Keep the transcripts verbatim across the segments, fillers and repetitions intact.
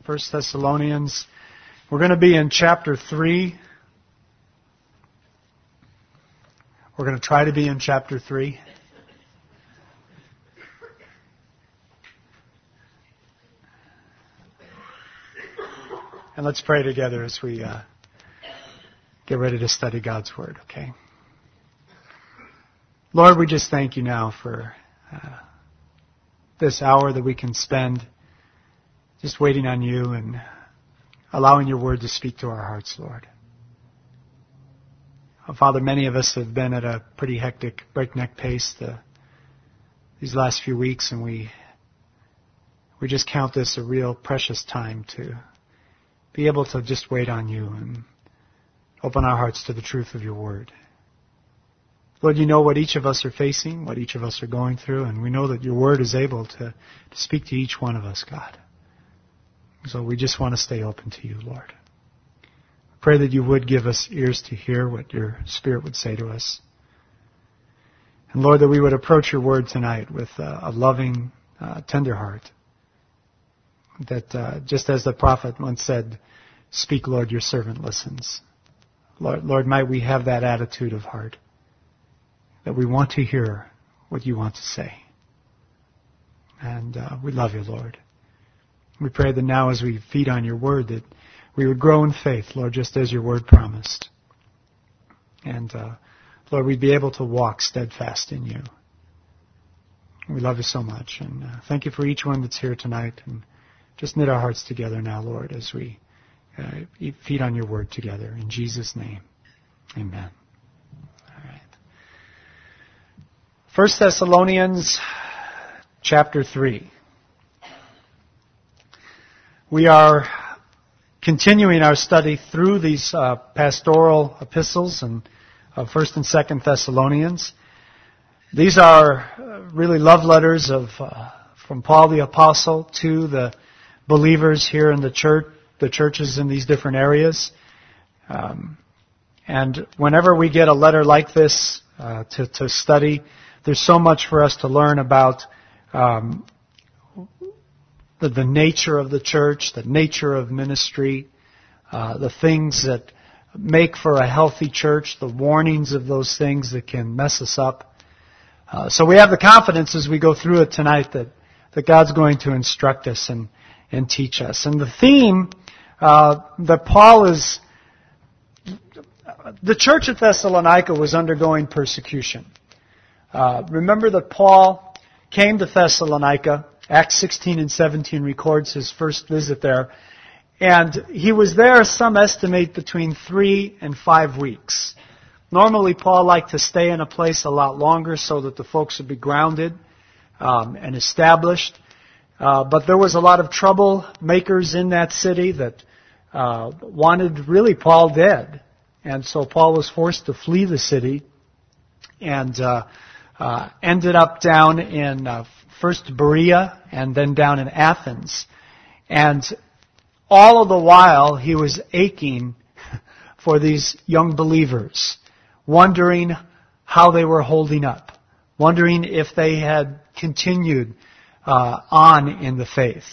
First Thessalonians. We're going to be in chapter three. We're going to try to be in chapter three. And let's pray together as we uh, get ready to study God's Word, okay? Lord, we just thank you now for uh, this hour that we can spend just waiting on you and allowing your Word to speak to our hearts, Lord. Oh, Father, many of us have been at a pretty hectic, breakneck pace the, these last few weeks, and we we just count this a real precious time to be able to just wait on you and open our hearts to the truth of your Word. Lord, you know what each of us are facing, what each of us are going through, and we know that your Word is able to, to speak to each one of us, God. So we just want to stay open to you, Lord. I pray that you would give us ears to hear what your Spirit would say to us. And Lord, that we would approach your Word tonight with a, a loving, uh, tender heart. That uh, just as the prophet once said, speak, Lord, your servant listens. Lord, Lord, might we have that attitude of heart, that we want to hear what you want to say. And uh, we love you, Lord. We pray that now as we feed on your word, that we would grow in faith, Lord, just as your word promised. And uh, Lord, we'd be able to walk steadfast in you. We love you so much. And uh, thank you for each one that's here tonight. And just knit our hearts together now, Lord, as we uh, eat, feed on your word together. In Jesus' name, amen. All right. First Thessalonians chapter three. We are continuing our study through these uh, pastoral epistles and uh, First and Second Thessalonians. These are really love letters of uh, from Paul the Apostle to the believers here in the church, the churches in these different areas. Um, and whenever we get a letter like this uh, to, to study, there's so much for us to learn about um, the, the nature of the church, the nature of ministry, uh, the things that make for a healthy church, the warnings of those things that can mess us up. Uh, so we have the confidence as we go through it tonight that, that God's going to instruct us and and teach us. And the theme uh, that Paul is... The church at Thessalonica was undergoing persecution. Uh, remember that Paul came to Thessalonica. Acts sixteen and seventeen records his first visit there. And he was there, some estimate, between three and five weeks. Normally, Paul liked to stay in a place a lot longer so that the folks would be grounded um, and established. Uh, but there was a lot of troublemakers in that city that uh, wanted really Paul dead. And so Paul was forced to flee the city and uh, uh, ended up down in uh, first Berea and then down in Athens. And all of the while he was aching for these young believers, wondering how they were holding up, wondering if they had continued Uh, on in the faith.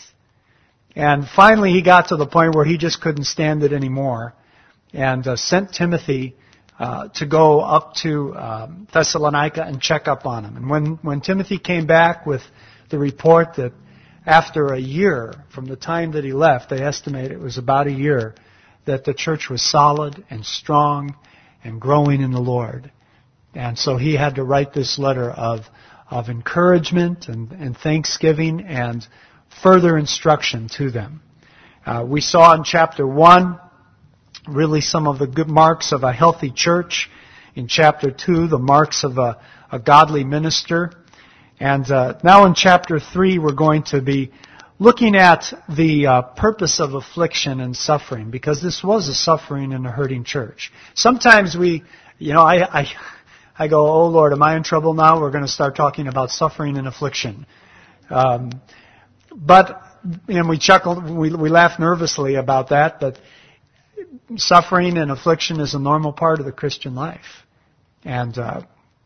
And finally he got to the point where he just couldn't stand it anymore and uh, sent Timothy uh, to go up to um, Thessalonica and check up on him. And when, when Timothy came back with the report that after a year from the time that he left, they estimate it was about a year, that the church was solid and strong and growing in the Lord. And so he had to write this letter of of encouragement and, and thanksgiving and further instruction to them. Uh, we saw in chapter one really some of the good marks of a healthy church. In chapter two, the marks of a, a godly minister. And uh, now in chapter three, we're going to be looking at the uh, purpose of affliction and suffering, because this was a suffering and a hurting church. Sometimes we, you know, I... I I go, oh Lord, am I in trouble now? We're going to start talking about suffering and affliction. Um, but, and we chuckle, we, we laugh nervously about that, but suffering and affliction is a normal part of the Christian life. And uh,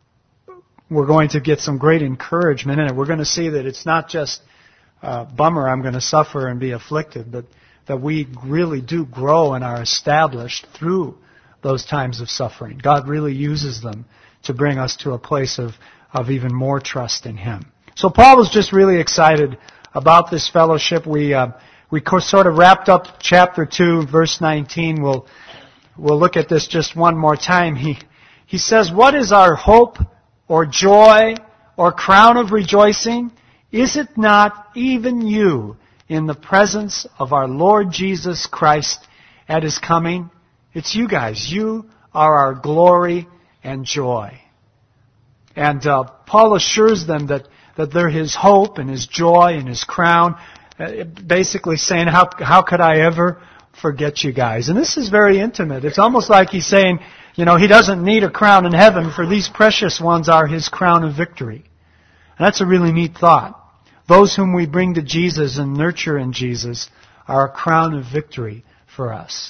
we're going to get some great encouragement in it. We're going to see that it's not just, uh, bummer, I'm going to suffer and be afflicted, but that we really do grow and are established through those times of suffering. God really uses them to bring us to a place of, of even more trust in Him. So Paul was just really excited about this fellowship. We uh, we sort of wrapped up chapter two, verse nineteen. We'll we'll look at this just one more time. He he says, "What is our hope or joy or crown of rejoicing? Is it not even you in the presence of our Lord Jesus Christ at His coming?" It's you guys. You are our glory and joy. And uh, Paul assures them that, that they're his hope and his joy and his crown, uh, basically saying, how, how could I ever forget you guys? And this is very intimate. It's almost like he's saying, you know, he doesn't need a crown in heaven, for these precious ones are his crown of victory. And that's a really neat thought. Those whom we bring to Jesus and nurture in Jesus are a crown of victory for us.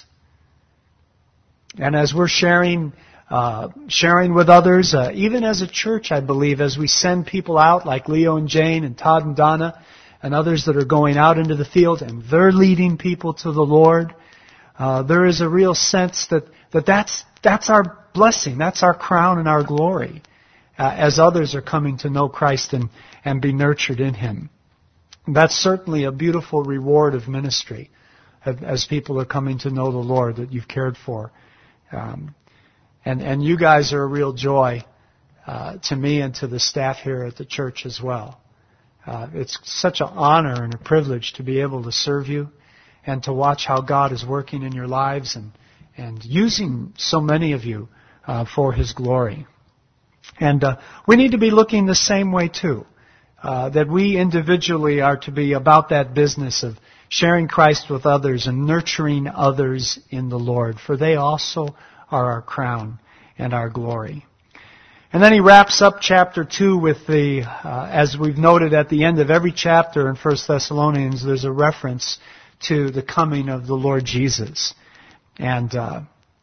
And as we're sharing, uh, sharing with others, uh, even as a church, I believe, as we send people out like Leo and Jane and Todd and Donna and others that are going out into the field and they're leading people to the Lord, uh, there is a real sense that, that that's, that's our blessing, that's our crown and our glory, uh, as others are coming to know Christ and, and be nurtured in Him. And that's certainly a beautiful reward of ministry as people are coming to know the Lord that you've cared for. Um, and, and you guys are a real joy uh, to me and to the staff here at the church as well. Uh, it's such an honor and a privilege to be able to serve you and to watch how God is working in your lives and, and using so many of you uh, for His glory. And uh, we need to be looking the same way too, uh, that we individually are to be about that business of sharing Christ with others and nurturing others in the Lord, for they also are our crown and our glory. And then he wraps up chapter two with the, uh, as we've noted at the end of every chapter in First Thessalonians, there's a reference to the coming of the Lord Jesus. And uh,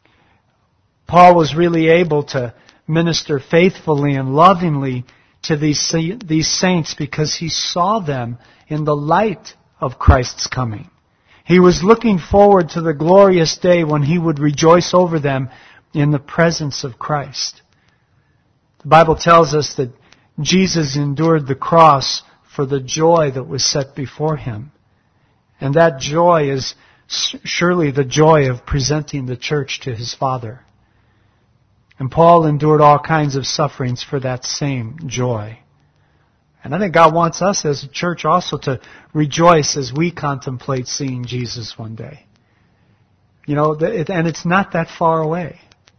Paul was really able to minister faithfully and lovingly to these these saints because he saw them in the light of Christ's coming. He was looking forward to the glorious day when he would rejoice over them in the presence of Christ. The Bible tells us that Jesus endured the cross for the joy that was set before Him. And that joy is surely the joy of presenting the church to His Father. And Paul endured all kinds of sufferings for that same joy. And I think God wants us as a church also to rejoice as we contemplate seeing Jesus one day. You know, and it's not that far away.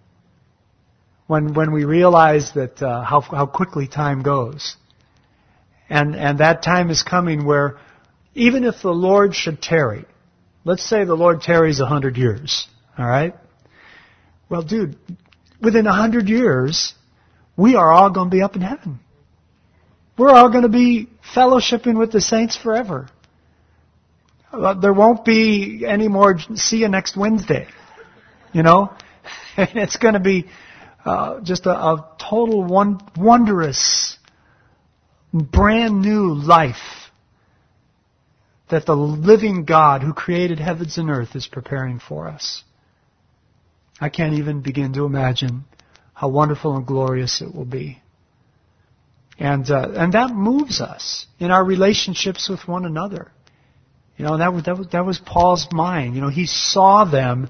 When when we realize that uh, how how quickly time goes, and and that time is coming where even if the Lord should tarry, let's say the Lord tarries a hundred years, all right? Well, dude, within a hundred years, we are all going to be up in heaven. We're all going to be fellowshipping with the saints forever. There won't be any more, see you next Wednesday. You know? And it's going to be uh, just a, a total one, wondrous, brand new life that the living God who created heavens and earth is preparing for us. I can't even begin to imagine how wonderful and glorious it will be. And uh, and that moves us in our relationships with one another. You know, that was, that was that was Paul's mind. You know, he saw them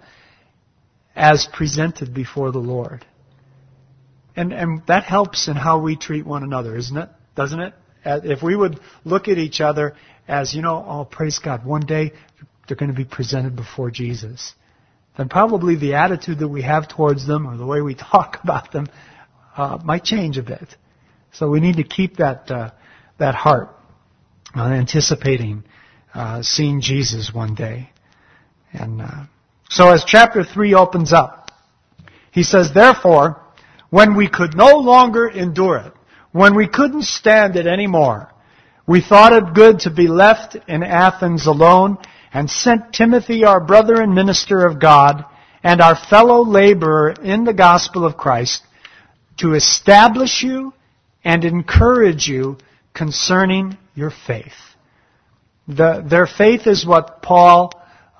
as presented before the Lord. And and that helps in how we treat one another, isn't it? Doesn't it? If we would look at each other as, you know, oh, praise God, one day they're going to be presented before Jesus, then probably the attitude that we have towards them or the way we talk about them uh, might change a bit. So we need to keep that uh, that heart uh, anticipating uh, seeing Jesus one day. And uh, so as chapter three opens up, he says, therefore, when we could no longer endure it, when we couldn't stand it anymore, we thought it good to be left in Athens alone and sent Timothy, our brother and minister of God, and our fellow laborer in the gospel of Christ, to establish you and encourage you concerning your faith. The, their faith is what Paul uh,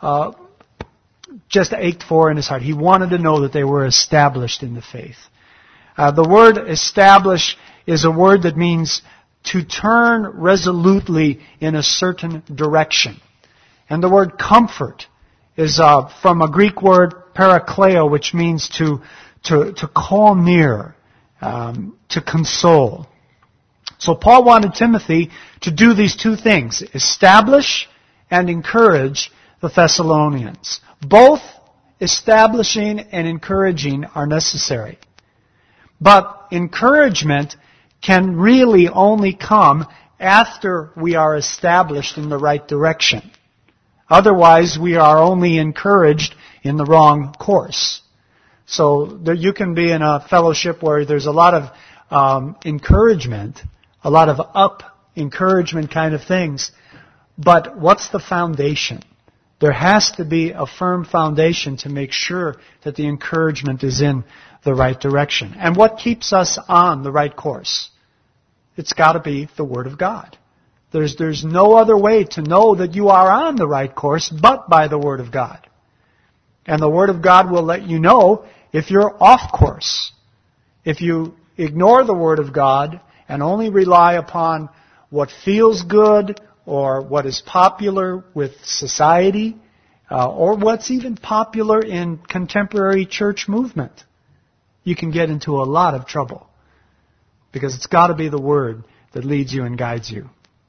uh, just ached for in his heart. He wanted to know that they were established in the faith. Uh, the word establish is a word that means to turn resolutely in a certain direction. And the word comfort is uh, from a Greek word parakleo, which means to to, to call near, um, to console. So Paul wanted Timothy to do these two things, establish and encourage the Thessalonians. Both establishing and encouraging are necessary. But encouragement can really only come after we are established in the right direction. Otherwise, we are only encouraged in the wrong course. So there, you can be in a fellowship where there's a lot of um, encouragement, a lot of up encouragement kind of things. But what's the foundation? There has to be a firm foundation to make sure that the encouragement is in the right direction. And what keeps us on the right course? It's got to be the Word of God. There's, there's no other way to know that you are on the right course but by the Word of God. And the Word of God will let you know if you're off course. If you ignore the Word of God and only rely upon what feels good or what is popular with society, uh, or what's even popular in contemporary church movement, you can get into a lot of trouble. Because it's got to be the Word that leads you and guides you.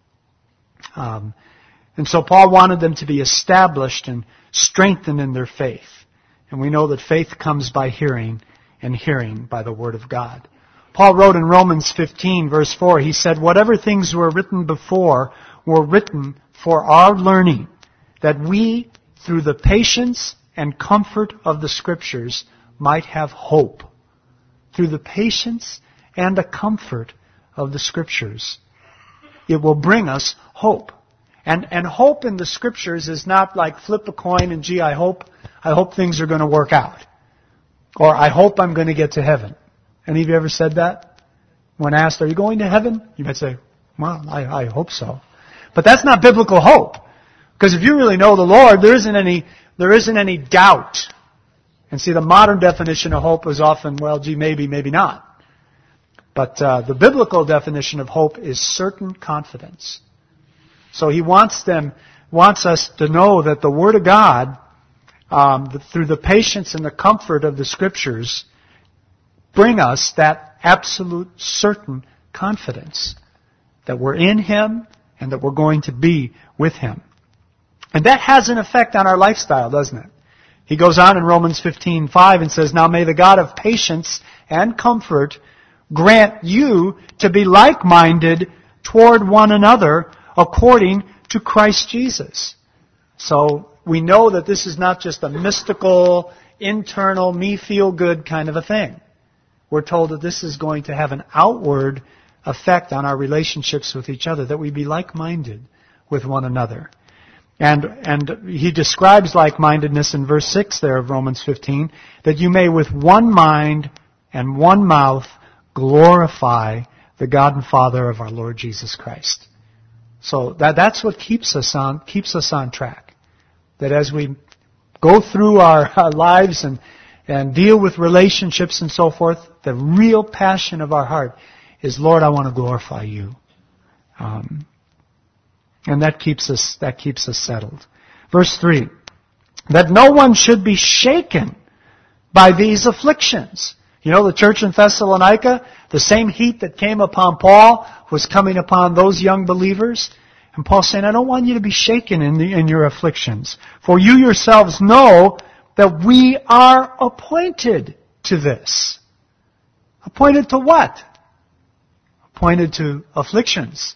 Um, and so Paul wanted them to be established and strengthened in their faith. And we know that faith comes by hearing, and hearing by the Word of God. Paul wrote in Romans fifteen, verse four, he said, "Whatever things were written before were written for our learning, that we, through the patience and comfort of the Scriptures, might have hope." Through the patience and the comfort of the Scriptures, it will bring us hope. And and hope in the Scriptures is not like flip a coin and gee, I hope I hope things are going to work out. Or I hope I'm going to get to heaven. Any of you ever said that? When asked, are you going to heaven? You might say, well, I, I hope so. But that's not biblical hope. Because if you really know the Lord, there isn't any there isn't any doubt. And see, the modern definition of hope is often, well, gee, maybe, maybe not. But uh, the biblical definition of hope is certain confidence. So he wants them, wants us to know that the Word of God, um, the, through the patience and the comfort of the Scriptures, bring us that absolute certain confidence that we're in Him and that we're going to be with Him. And that has an effect on our lifestyle, doesn't it? He goes on in Romans fifteen five and says, "Now may the God of patience and comfort grant you to be like-minded toward one another according to Christ Jesus." So we know that this is not just a mystical, internal, me-feel-good kind of a thing. We're told that this is going to have an outward effect on our relationships with each other, that we be like-minded with one another. And and he describes like-mindedness in verse six there of Romans fifteen, that you may with one mind and one mouth glorify the God and Father of our Lord Jesus Christ. So that that's what keeps us on keeps us on track. That as we go through our, our lives and and deal with relationships and so forth, the real passion of our heart is, Lord, I want to glorify you. Um, and that keeps us that keeps us settled. Verse three, that no one should be shaken by these afflictions. You know, the church in Thessalonica, the same heat that came upon Paul was coming upon those young believers. And Paul's saying, I don't want you to be shaken in, the, in your afflictions. For you yourselves know that we are appointed to this. Appointed to what? Appointed to afflictions.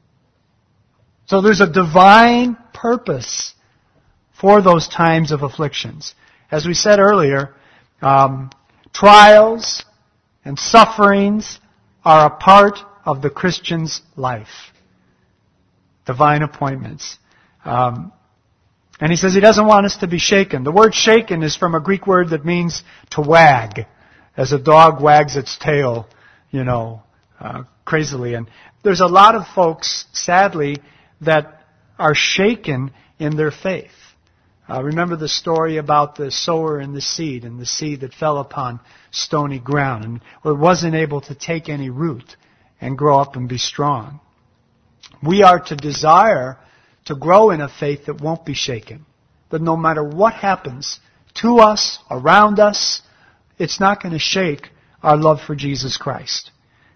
So there's a divine purpose for those times of afflictions. As we said earlier, um, trials and sufferings are a part of the Christian's life. Divine appointments. Um, and he says he doesn't want us to be shaken. The word shaken is from a Greek word that means to wag, as a dog wags its tail, you know, uh, crazily. And there's a lot of folks, sadly, that are shaken in their faith. Uh, remember the story about the sower and the seed, and the seed that fell upon stony ground, and it wasn't able to take any root and grow up and be strong. We are to desire to grow in a faith that won't be shaken. That no matter what happens to us, around us, it's not going to shake our love for Jesus Christ.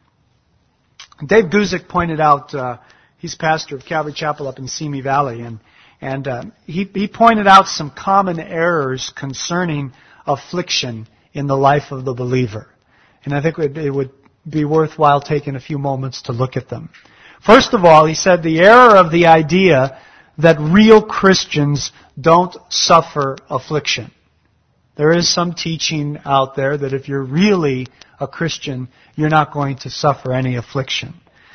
Dave Guzik pointed out, uh, he's pastor of Calvary Chapel up in Simi Valley, and and uh, he, he pointed out some common errors concerning affliction in the life of the believer. And I think it, it would be worthwhile taking a few moments to look at them. First of all, he said the error of the idea that real Christians don't suffer affliction. There is some teaching out there that if you're really a Christian, you're not going to suffer any affliction.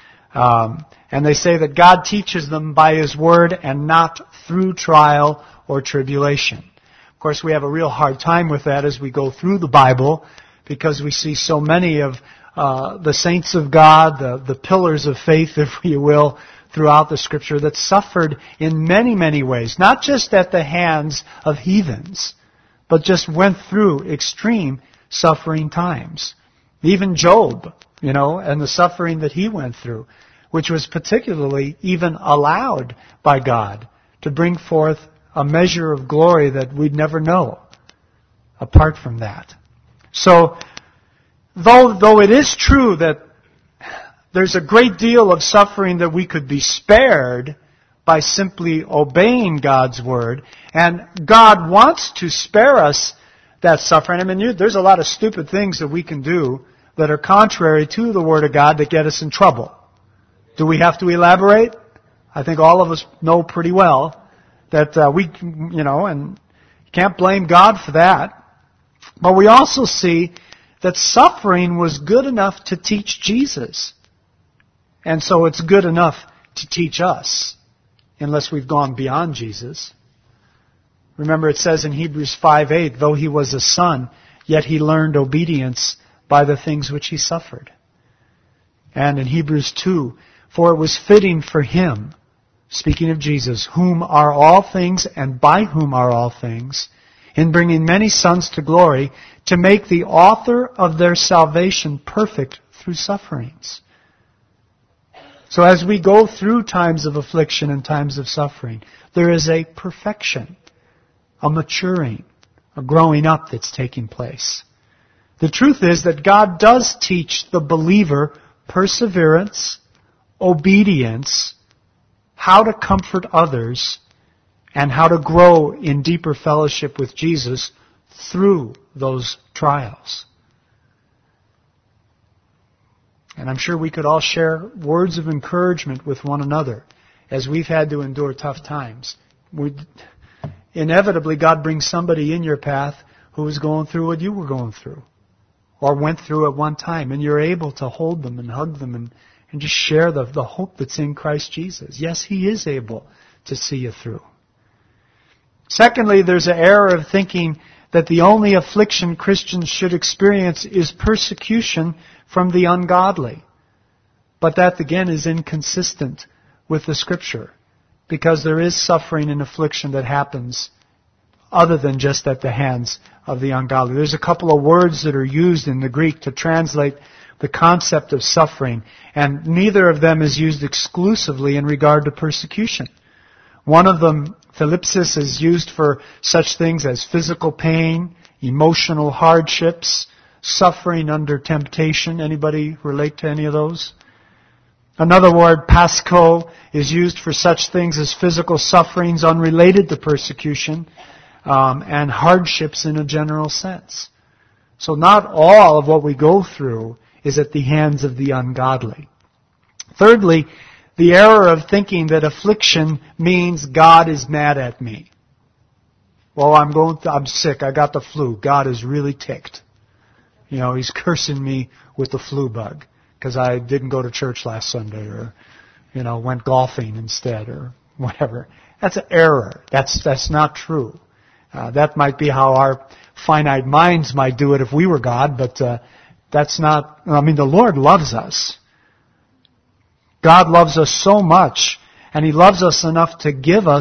Um, and they say that God teaches them by His Word and not through trial or tribulation. Of course, we have a real hard time with that as we go through the Bible, because we see so many of uh, the saints of God, the, the pillars of faith, if you will, throughout the Scripture that suffered in many, many ways. Not just at the hands of heathens, but just went through extreme suffering times. Even Job, you know, and the suffering that he went through, which was particularly even allowed by God to bring forth a measure of glory that we'd never know apart from that. So, though, though it is true that there's a great deal of suffering that we could be spared by simply obeying God's Word, and God wants to spare us that suffering. I mean, you, there's a lot of stupid things that we can do that are contrary to the Word of God that get us in trouble. Do we have to elaborate? I think all of us know pretty well that uh, we, you know, and can't blame God for that. But we also see that suffering was good enough to teach Jesus. And so it's good enough to teach us, unless we've gone beyond Jesus. Remember, it says in Hebrews five eight, though He was a son, yet He learned obedience by the things which He suffered. And in Hebrews two, for it was fitting for Him, speaking of Jesus, whom are all things and by whom are all things, in bringing many sons to glory, to make the author of their salvation perfect through sufferings. So as we go through times of affliction and times of suffering, there is a perfection, a maturing, a growing up that's taking place. The truth is that God does teach the believer perseverance, obedience, how to comfort others, and how to grow in deeper fellowship with Jesus through those trials. And I'm sure we could all share words of encouragement with one another as we've had to endure tough times. We, inevitably, God brings somebody in your path who is going through what you were going through or went through at one time, and you're able to hold them and hug them and, and just share the, the hope that's in Christ Jesus. Yes, He is able to see you through. Secondly, there's an error of thinking that the only affliction Christians should experience is persecution from the ungodly. But that, again, is inconsistent with the Scripture, because there is suffering and affliction that happens other than just at the hands of the ungodly. There's a couple of words that are used in the Greek to translate the concept of suffering, and neither of them is used exclusively in regard to persecution. One of them, thalipsis, is used for such things as physical pain, emotional hardships, suffering under temptation. Anybody relate to any of those? Another word, pasco, is used for such things as physical sufferings unrelated to persecution, um, and hardships in a general sense. So not all of what we go through is at the hands of the ungodly. Thirdly, the error of thinking that affliction means God is mad at me. Well, I'm going. Th- I'm sick. I got the flu. God is really ticked. You know, He's cursing me with the flu bug because I didn't go to church last Sunday, or, you know, went golfing instead, or whatever. That's an error. That's that's not true. Uh, that might be how our finite minds might do it if we were God, but uh, that's not. I mean, the Lord loves us. God loves us so much, and He loves us enough to give us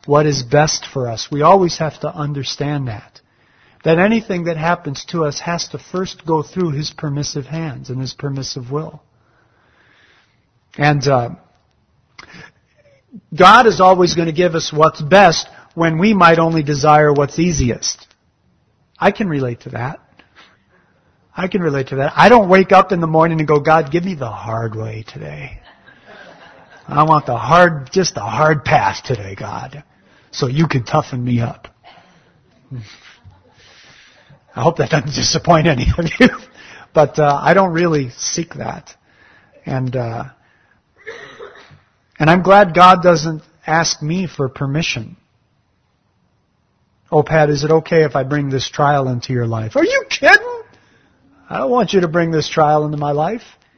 what is best for us. We always have to understand that. That anything that happens to us has to first go through His permissive hands and His permissive will. And uh, God is always going to give us what's best when we might only desire what's easiest. I can relate to that. I can relate to that. I don't wake up in the morning and go, God, give me the hard way today. I want the hard, just the hard path today, God, so you can toughen me up. I hope that doesn't disappoint any of you. But uh, I don't really seek that. And uh, and I'm glad God doesn't ask me for permission. Oh, Pat, is it okay if I bring this trial into your life? Are you kidding? I don't want you to bring this trial into my life.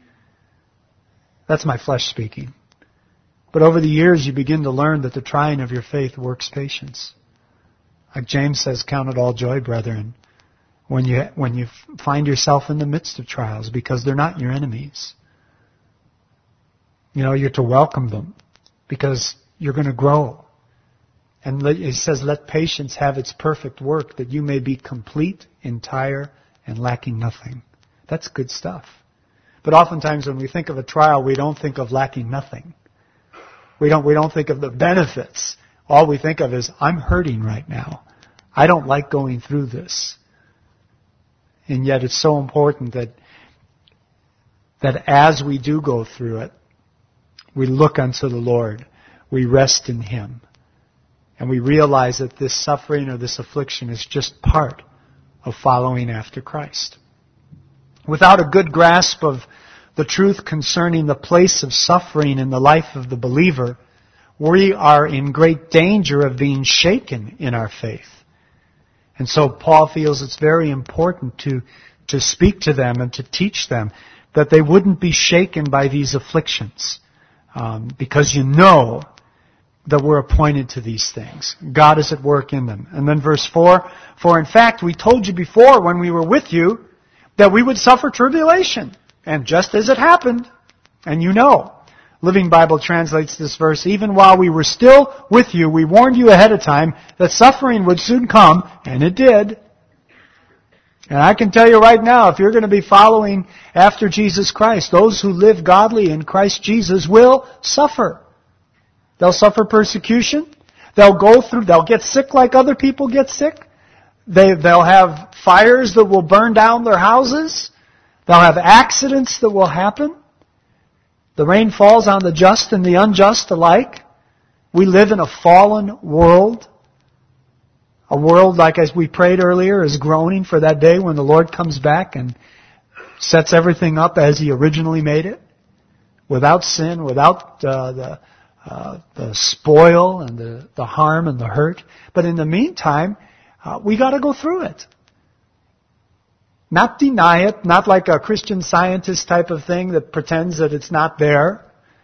That's my flesh speaking. But over the years, you begin to learn that the trying of your faith works patience. Like James says, count it all joy, brethren, when you when you find yourself in the midst of trials, because they're not your enemies. You know, you're to welcome them because you're going to grow. And he says, let patience have its perfect work, that you may be complete, entire, and lacking nothing. That's good stuff. But oftentimes when we think of a trial, we don't think of lacking nothing. We don't, we don't think of the benefits. All we think of is, I'm hurting right now. I don't like going through this. And yet it's so important that, that as we do go through it, we look unto the Lord. We rest in Him. And we realize that this suffering or this affliction is just part of following after Christ. Without a good grasp of the truth concerning the place of suffering in the life of the believer, we are in great danger of being shaken in our faith. And so Paul feels it's very important to, to speak to them and to teach them that they wouldn't be shaken by these afflictions. Um, because you know that we're appointed to these things. God is at work in them. And then verse four, for in fact we told you before when we were with you that we would suffer tribulation. And just as it happened, and you know, Living Bible translates this verse, even while we were still with you, we warned you ahead of time that suffering would soon come, and it did. And I can tell you right now, if you're going to be following after Jesus Christ, those who live godly in Christ Jesus will suffer. They'll suffer persecution. They'll go through, they'll get sick like other people get sick. They, they'll have fires that will burn down their houses. They'll have accidents that will happen. The rain falls on the just and the unjust alike. We live in a fallen world. A world, like as we prayed earlier, is groaning for that day when the Lord comes back and sets everything up as He originally made it. Without sin, without uh, the uh, the spoil and the, the harm and the hurt. But in the meantime, uh, we got to go through it. Not deny it, not like a Christian Scientist type of thing that pretends that it's not there.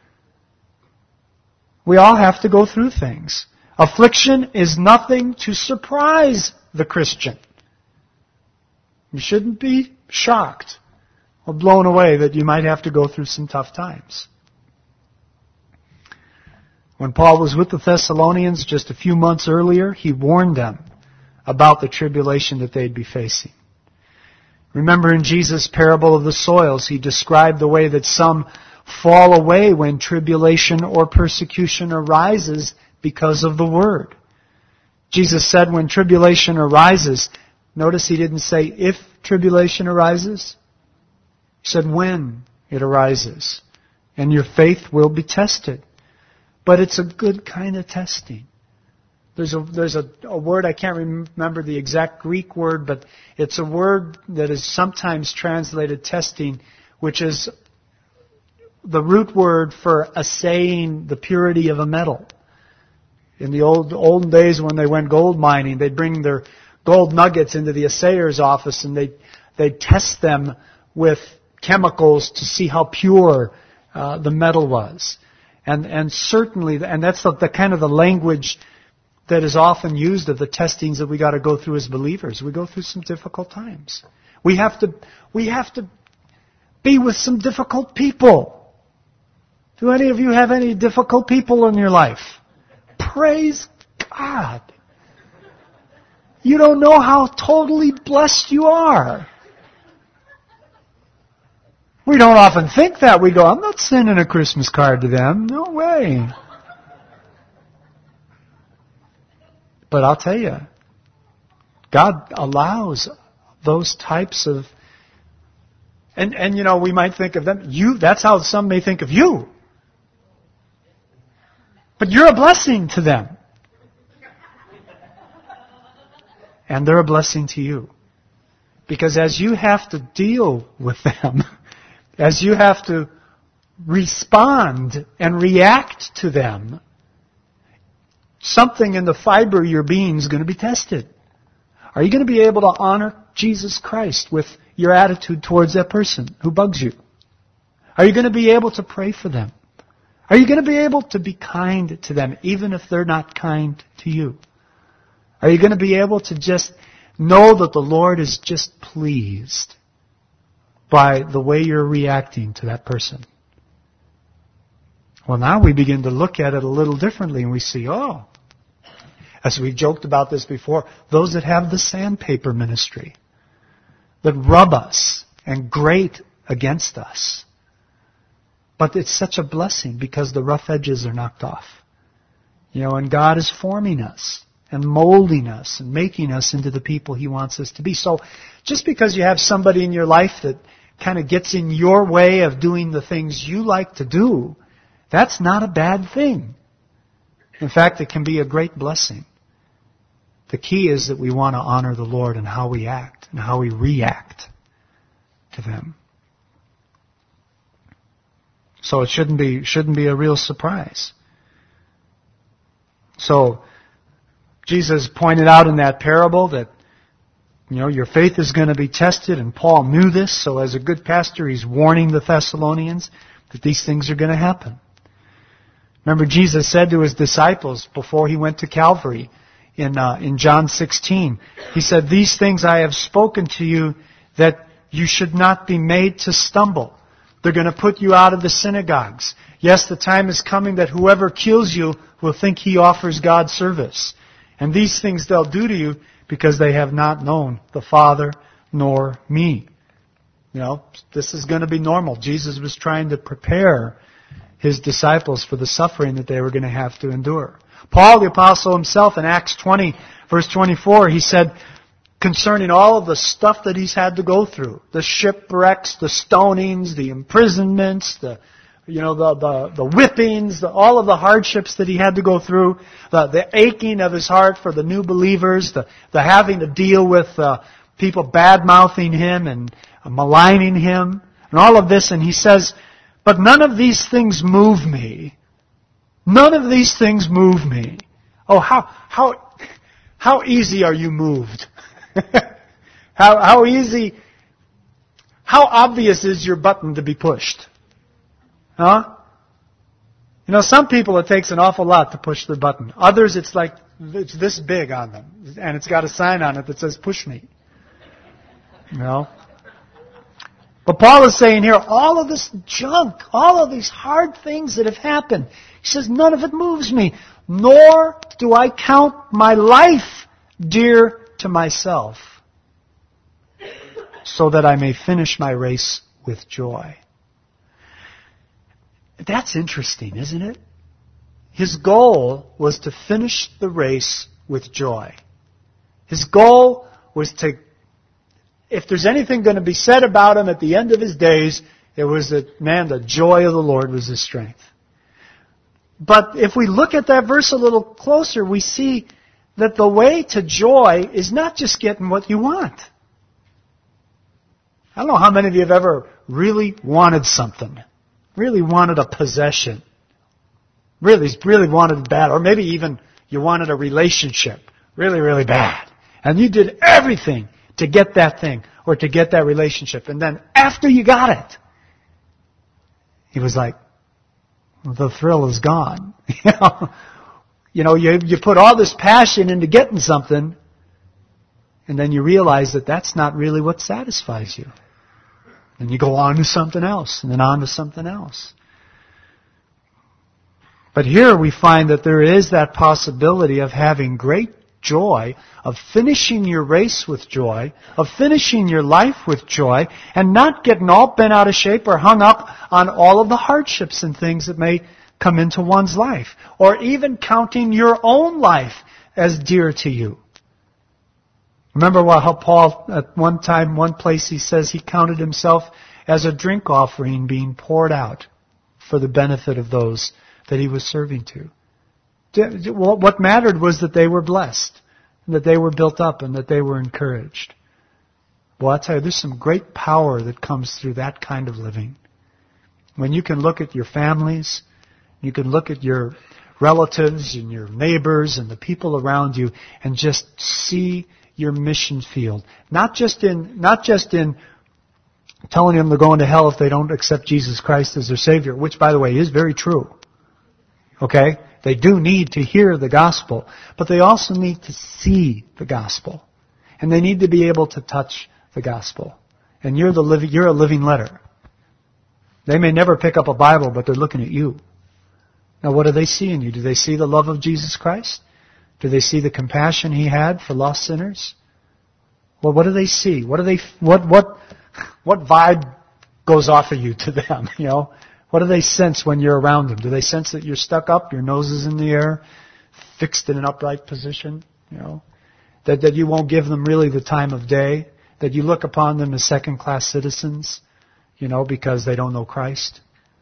We all have to go through things. Affliction is nothing to surprise the Christian. You shouldn't be shocked or blown away that you might have to go through some tough times. When Paul was with the Thessalonians just a few months earlier, he warned them about the tribulation that they'd be facing. Remember in Jesus' parable of the soils, he described the way that some fall away when tribulation or persecution arises because of the Word. Jesus said when tribulation arises, notice he didn't say if tribulation arises. He said when it arises. And your faith will be tested. But it's a good kind of testing. There's a there's a, a word, I can't remember the exact Greek word, but it's a word that is sometimes translated testing, which is the root word for assaying the purity of a metal. In the old olden days when they went gold mining, they'd bring their gold nuggets into the assayer's office and they'd, they'd test them with chemicals to see how pure uh, the metal was. And and certainly, and that's the, the kind of the language that is often used of the testings that we got to go through as believers. We go through some difficult times. We have to we have to be with some difficult people. Do any of you have any difficult people in your life? Praise God. You don't know how totally blessed you are. We don't often think that. We go, I'm not sending a Christmas card to them. No way. But I'll tell you, God allows those types of, and, and you know, we might think of them, you, that's how some may think of you. But you're a blessing to them. And they're a blessing to you. Because as you have to deal with them, as you have to respond and react to them, something in the fiber of your being is going to be tested. Are you going to be able to honor Jesus Christ with your attitude towards that person who bugs you? Are you going to be able to pray for them? Are you going to be able to be kind to them even if they're not kind to you? Are you going to be able to just know that the Lord is just pleased by the way you're reacting to that person? Well, now we begin to look at it a little differently and we see, oh, as we joked about this before, those that have the sandpaper ministry, that rub us and grate against us. But it's such a blessing because the rough edges are knocked off. You know, and God is forming us and molding us and making us into the people He wants us to be. So just because you have somebody in your life that kind of gets in your way of doing the things you like to do, that's not a bad thing. In fact, it can be a great blessing. The key is that we want to honor the Lord in how we act and how we react to them. So it shouldn't be shouldn't be a real surprise. So Jesus pointed out in that parable that, you know, your faith is going to be tested, and Paul knew this, so as a good pastor, he's warning the Thessalonians that these things are going to happen. Remember, Jesus said to His disciples before He went to Calvary in uh, in John sixteen, He said, "These things I have spoken to you that you should not be made to stumble. They're going to put you out of the synagogues. Yes, the time is coming that whoever kills you will think he offers God service. And these things they'll do to you because they have not known the Father nor me." You know, this is going to be normal. Jesus was trying to prepare His disciples for the suffering that they were going to have to endure. Paul the Apostle himself in Acts twenty, verse twenty-four, he said, concerning all of the stuff that he's had to go through, the shipwrecks, the stonings, the imprisonments, the you know the the, the whippings, the, all of the hardships that he had to go through, the, the aching of his heart for the new believers, the, the having to deal with uh, people bad-mouthing him and maligning him, and all of this, and he says, "But none of these things move me. None of these things move me." Oh, how how how easy are you moved? how how easy, how obvious is your button to be pushed? Huh? You know, some people it takes an awful lot to push their button. Others it's like, it's this big on them. And it's got a sign on it that says, "Push me." You know? But Paul is saying here, all of this junk, all of these hard things that have happened, he says, none of it moves me, nor do I count my life dear to myself, so that I may finish my race with joy. That's interesting, isn't it? His goal was to finish the race with joy. His goal was to, if there's anything going to be said about him at the end of his days, it was that, man, the joy of the Lord was his strength. But if we look at that verse a little closer, we see that the way to joy is not just getting what you want. I don't know how many of you have ever really wanted something, really wanted a possession, really, really wanted it bad, or maybe even you wanted a relationship really, really bad, and you did everything to get that thing or to get that relationship, and then after you got it, he was like, the thrill is gone. You know, you know, you you put all this passion into getting something, and then you realize that that's not really what satisfies you. And you go on to something else, and then on to something else. But here we find that there is that possibility of having great joy, of finishing your race with joy, of finishing your life with joy, and not getting all bent out of shape or hung up on all of the hardships and things that may come into one's life, or even counting your own life as dear to you. Remember how Paul, at one time, one place, he says he counted himself as a drink offering being poured out for the benefit of those that he was serving to. What mattered was that they were blessed, and that they were built up, and that they were encouraged. Well, I'll tell you, there's some great power that comes through that kind of living. When you can look at your families, you can look at your relatives and your neighbors and the people around you and just see your mission field. Not just in, not just in telling them they're going to hell if they don't accept Jesus Christ as their Savior, which, by the way, is very true. Okay? They do need to hear the gospel, but they also need to see the gospel. And they need to be able to touch the gospel. And you're the living, you're a living letter. They may never pick up a Bible, but they're looking at you. Now, what do they see in you? Do they see the love of Jesus Christ? Do they see the compassion He had for lost sinners? Well, what do they see? What do they, what, what, what vibe goes off of you to them, you know? What do they sense when you're around them? Do they sense that you're stuck up, your nose is in the air, fixed in an upright position, you know? That, that you won't give them really the time of day? That you look upon them as second-class citizens, you know, because they don't know Christ?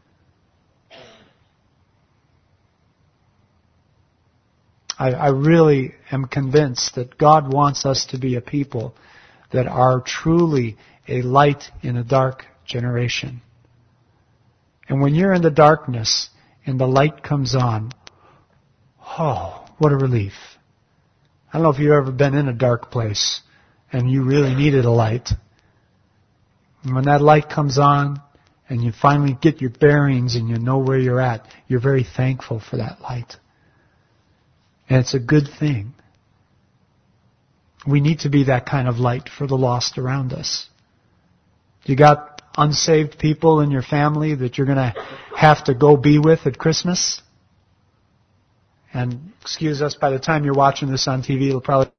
I, I really am convinced that God wants us to be a people that are truly a light in a dark generation. And when you're in the darkness and the light comes on, oh, what a relief. I don't know if you've ever been in a dark place and you really needed a light. And when that light comes on and you finally get your bearings and you know where you're at, you're very thankful for that light. And it's a good thing. We need to be that kind of light for the lost around us. You got unsaved people in your family that you're going to have to go be with at Christmas? And excuse us, by the time you're watching this on T V, it'll probably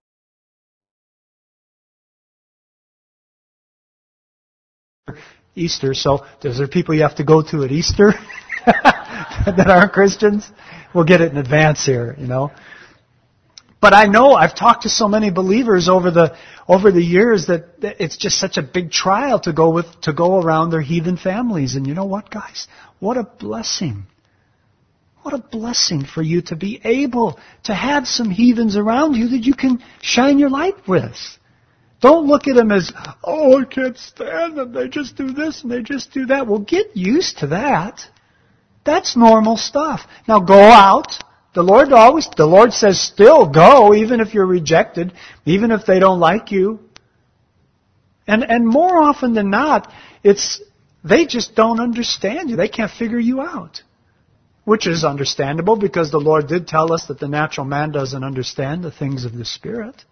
Easter. So, is there people you have to go to at Easter that aren't Christians? We'll get it in advance here, you know. But I know I've talked to so many believers over the over the years that it's just such a big trial to go with to go around their heathen families. And you know what, guys? What a blessing. What a blessing for you to be able to have some heathens around you that you can shine your light with. Don't look at them as, oh, I can't stand them. They just do this and they just do that. Well, get used to that. That's normal stuff. Now go out. The Lord always, the Lord says still go, even if you're rejected, even if they don't like you. And, and more often than not, it's, they just don't understand you. They can't figure you out. Which is understandable because the Lord did tell us that the natural man doesn't understand the things of the Spirit.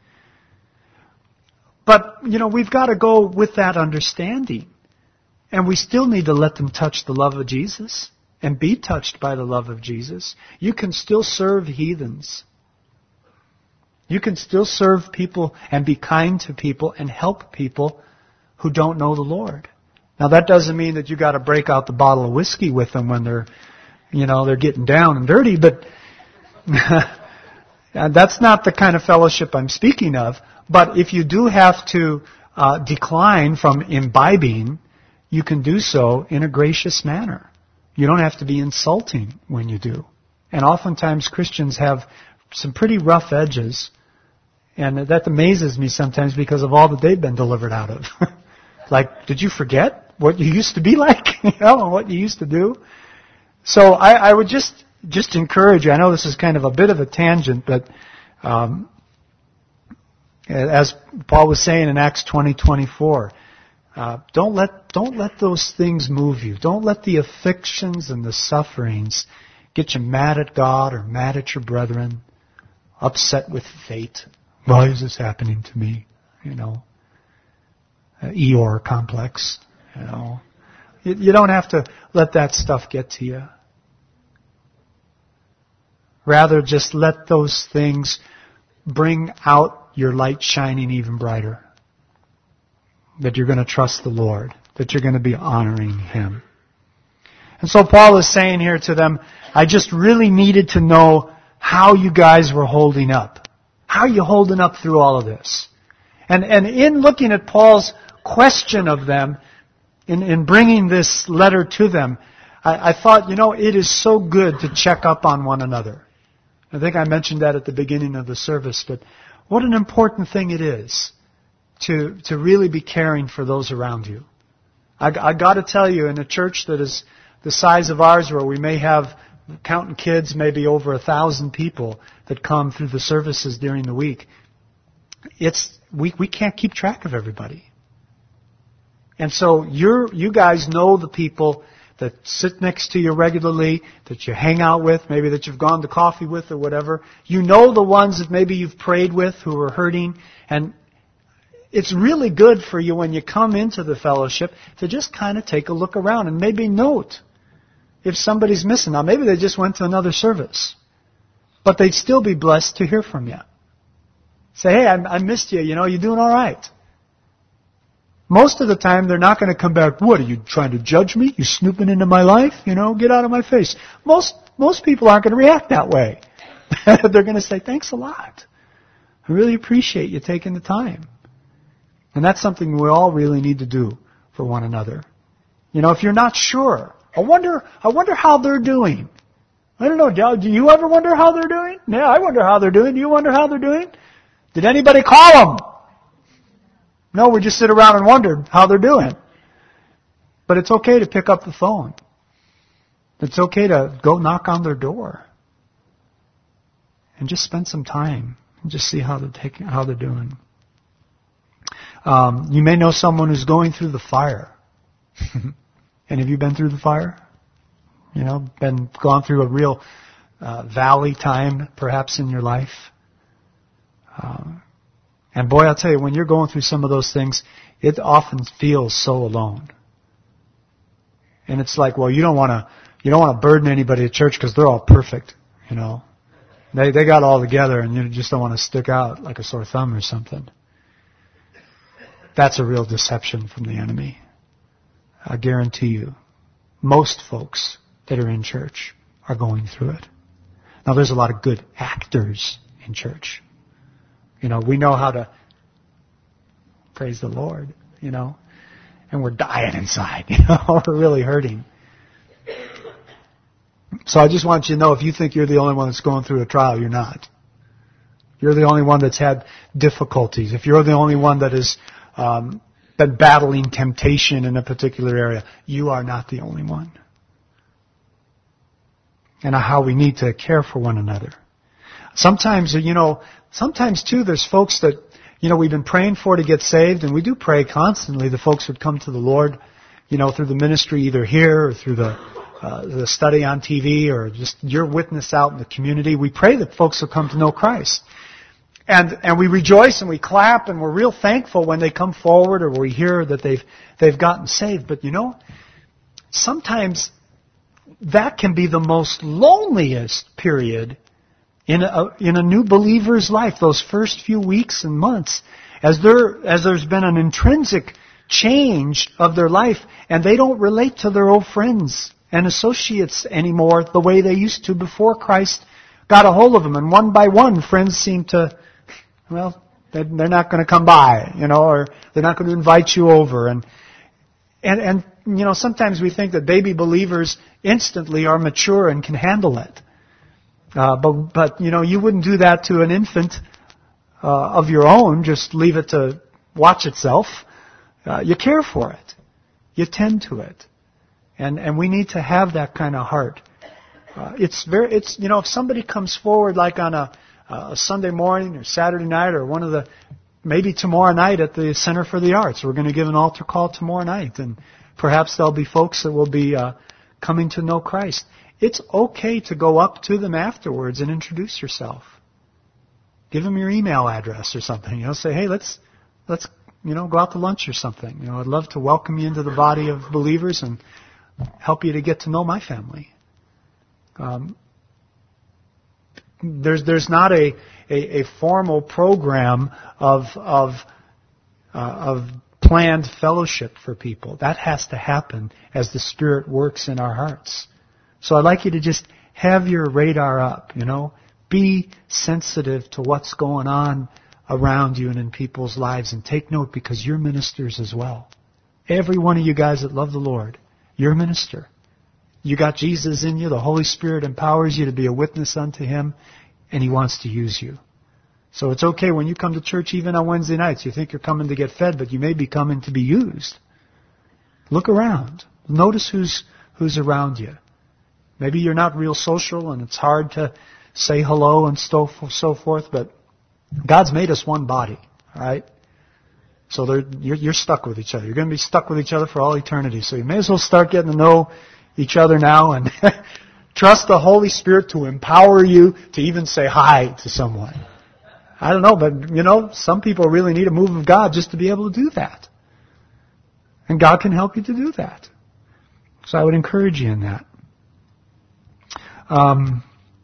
But, you know, we've got to go with that understanding. And we still need to let them touch the love of Jesus. And be touched by the love of Jesus. You can still serve heathens. You can still serve people and be kind to people and help people who don't know the Lord. Now that doesn't mean that you got to break out the bottle of whiskey with them when they're, you know, they're getting down and dirty, but that's not the kind of fellowship I'm speaking of. But if you do have to uh, decline from imbibing, you can do so in a gracious manner. You don't have to be insulting when you do. And oftentimes Christians have some pretty rough edges. And that amazes me sometimes because of all that they've been delivered out of. Like, did you forget what you used to be like? You know, and what you used to do? So I, I would just just encourage you. I know this is kind of a bit of a tangent, but um, as Paul was saying in Acts twenty twenty-four, Uh, don't let don't let those things move you. Don't let the afflictions and the sufferings get you mad at God or mad at your brethren, upset with fate. Why is this happening to me? You know, uh, Eeyore complex. You know, you, you don't have to let that stuff get to you. Rather, just let those things bring out your light shining even brighter. That you're going to trust the Lord. That you're going to be honoring Him. And so Paul is saying here to them, I just really needed to know how you guys were holding up. How are you holding up through all of this? And, and in looking at Paul's question of them, in, in bringing this letter to them, I, I thought, you know, it is so good to check up on one another. I think I mentioned that at the beginning of the service, but what an important thing it is to, to really be caring for those around you. I, I got to tell you, in a church that is the size of ours, where we may have, counting kids, maybe over a thousand people that come through the services during the week, it's we we can't keep track of everybody. And so you're you guys know the people that sit next to you regularly, that you hang out with, maybe that you've gone to coffee with or whatever. You know the ones that maybe you've prayed with who are hurting. And it's really good for you when you come into the fellowship to just kind of take a look around and maybe note if somebody's missing. Now, maybe they just went to another service, but they'd still be blessed to hear from you. Say, hey, I, I missed you. You know, you're doing all right. Most of the time, they're not going to come back, what, are you trying to judge me? You snooping into my life? You know, get out of my face. Most most people aren't going to react that way. They're going to say, thanks a lot. I really appreciate you taking the time. And that's something we all really need to do for one another. You know, if you're not sure, I wonder, I wonder how they're doing. I don't know, do you ever wonder how they're doing? Yeah, I wonder how they're doing. Do you wonder how they're doing? Did anybody call them? No, we just sit around and wondered how they're doing. But it's okay to pick up the phone. It's okay to go knock on their door. And just spend some time and just see how they're taking, how they're doing. Um, you may know someone who's going through the fire. And have you been through the fire? You know, been gone through a real uh, valley time, perhaps in your life. Um, and boy, I'll tell you, when you're going through some of those things, it often feels so alone. And it's like, well, you don't want to, you don't want to burden anybody at church because they're all perfect, you know. They they got it all together, and you just don't want to stick out like a sore thumb or something. That's a real deception from the enemy. I guarantee you, most folks that are in church are going through it. Now, there's a lot of good actors in church. You know, we know how to praise the Lord, you know, and we're dying inside, you know, we're really hurting. So I just want you to know, if you think you're the only one that's going through a trial, you're not. You're the only one that's had difficulties. If you're the only one that has um, been battling temptation in a particular area, you are not the only one. And how we need to care for one another. Sometimes, you know, sometimes too, there's folks that, you know, we've been praying for to get saved, and we do pray constantly. The folks would come to the Lord, you know, through the ministry, either here or through the uh, the study on T V, or just your witness out in the community. We pray that folks will come to know Christ. And and we rejoice and we clap and we're real thankful when they come forward or we hear that they've they've gotten saved. But you know, sometimes that can be the most loneliest period in a, in a new believer's life, those first few weeks and months, as there as there's been an intrinsic change of their life, and they don't relate to their old friends and associates anymore the way they used to before Christ got a hold of them. And one by one, friends seem to, well, they're not going to come by, you know, or they're not going to invite you over. And and and you know, sometimes we think that baby believers instantly are mature and can handle it. Uh, but, but, you know, you wouldn't do that to an infant uh, of your own. Just leave it to watch itself. Uh, you care for it. You tend to it. And and we need to have that kind of heart. Uh, it's very, it's, you know, if somebody comes forward like on a, a Sunday morning or Saturday night or one of the, maybe tomorrow night at the Center for the Arts, we're going to give an altar call tomorrow night. And perhaps there'll be folks that will be uh, coming to know Christ. It's okay to go up to them afterwards and introduce yourself. Give them your email address or something. You know, say, hey, let's, let's, you know, go out to lunch or something. You know, I'd love to welcome you into the body of believers and help you to get to know my family. Um, there's there's not a a, a formal program of of uh, of planned fellowship for people. That has to happen as the Spirit works in our hearts. So I'd like you to just have your radar up, you know. Be sensitive to what's going on around you and in people's lives, and take note, because you're ministers as well. Every one of you guys that love the Lord, you're a minister. You got Jesus in you. The Holy Spirit empowers you to be a witness unto Him, and He wants to use you. So it's okay when you come to church, even on Wednesday nights, you think you're coming to get fed, but you may be coming to be used. Look around. Notice who's who's around you. Maybe you're not real social and it's hard to say hello and so, so forth, but God's made us one body, all right? So you're, you're stuck with each other. You're going to be stuck with each other for all eternity. So you may as well start getting to know each other now and trust the Holy Spirit to empower you to even say hi to someone. I don't know, but, you know, some people really need a move of God just to be able to do that. And God can help you to do that. So I would encourage you in that. Um,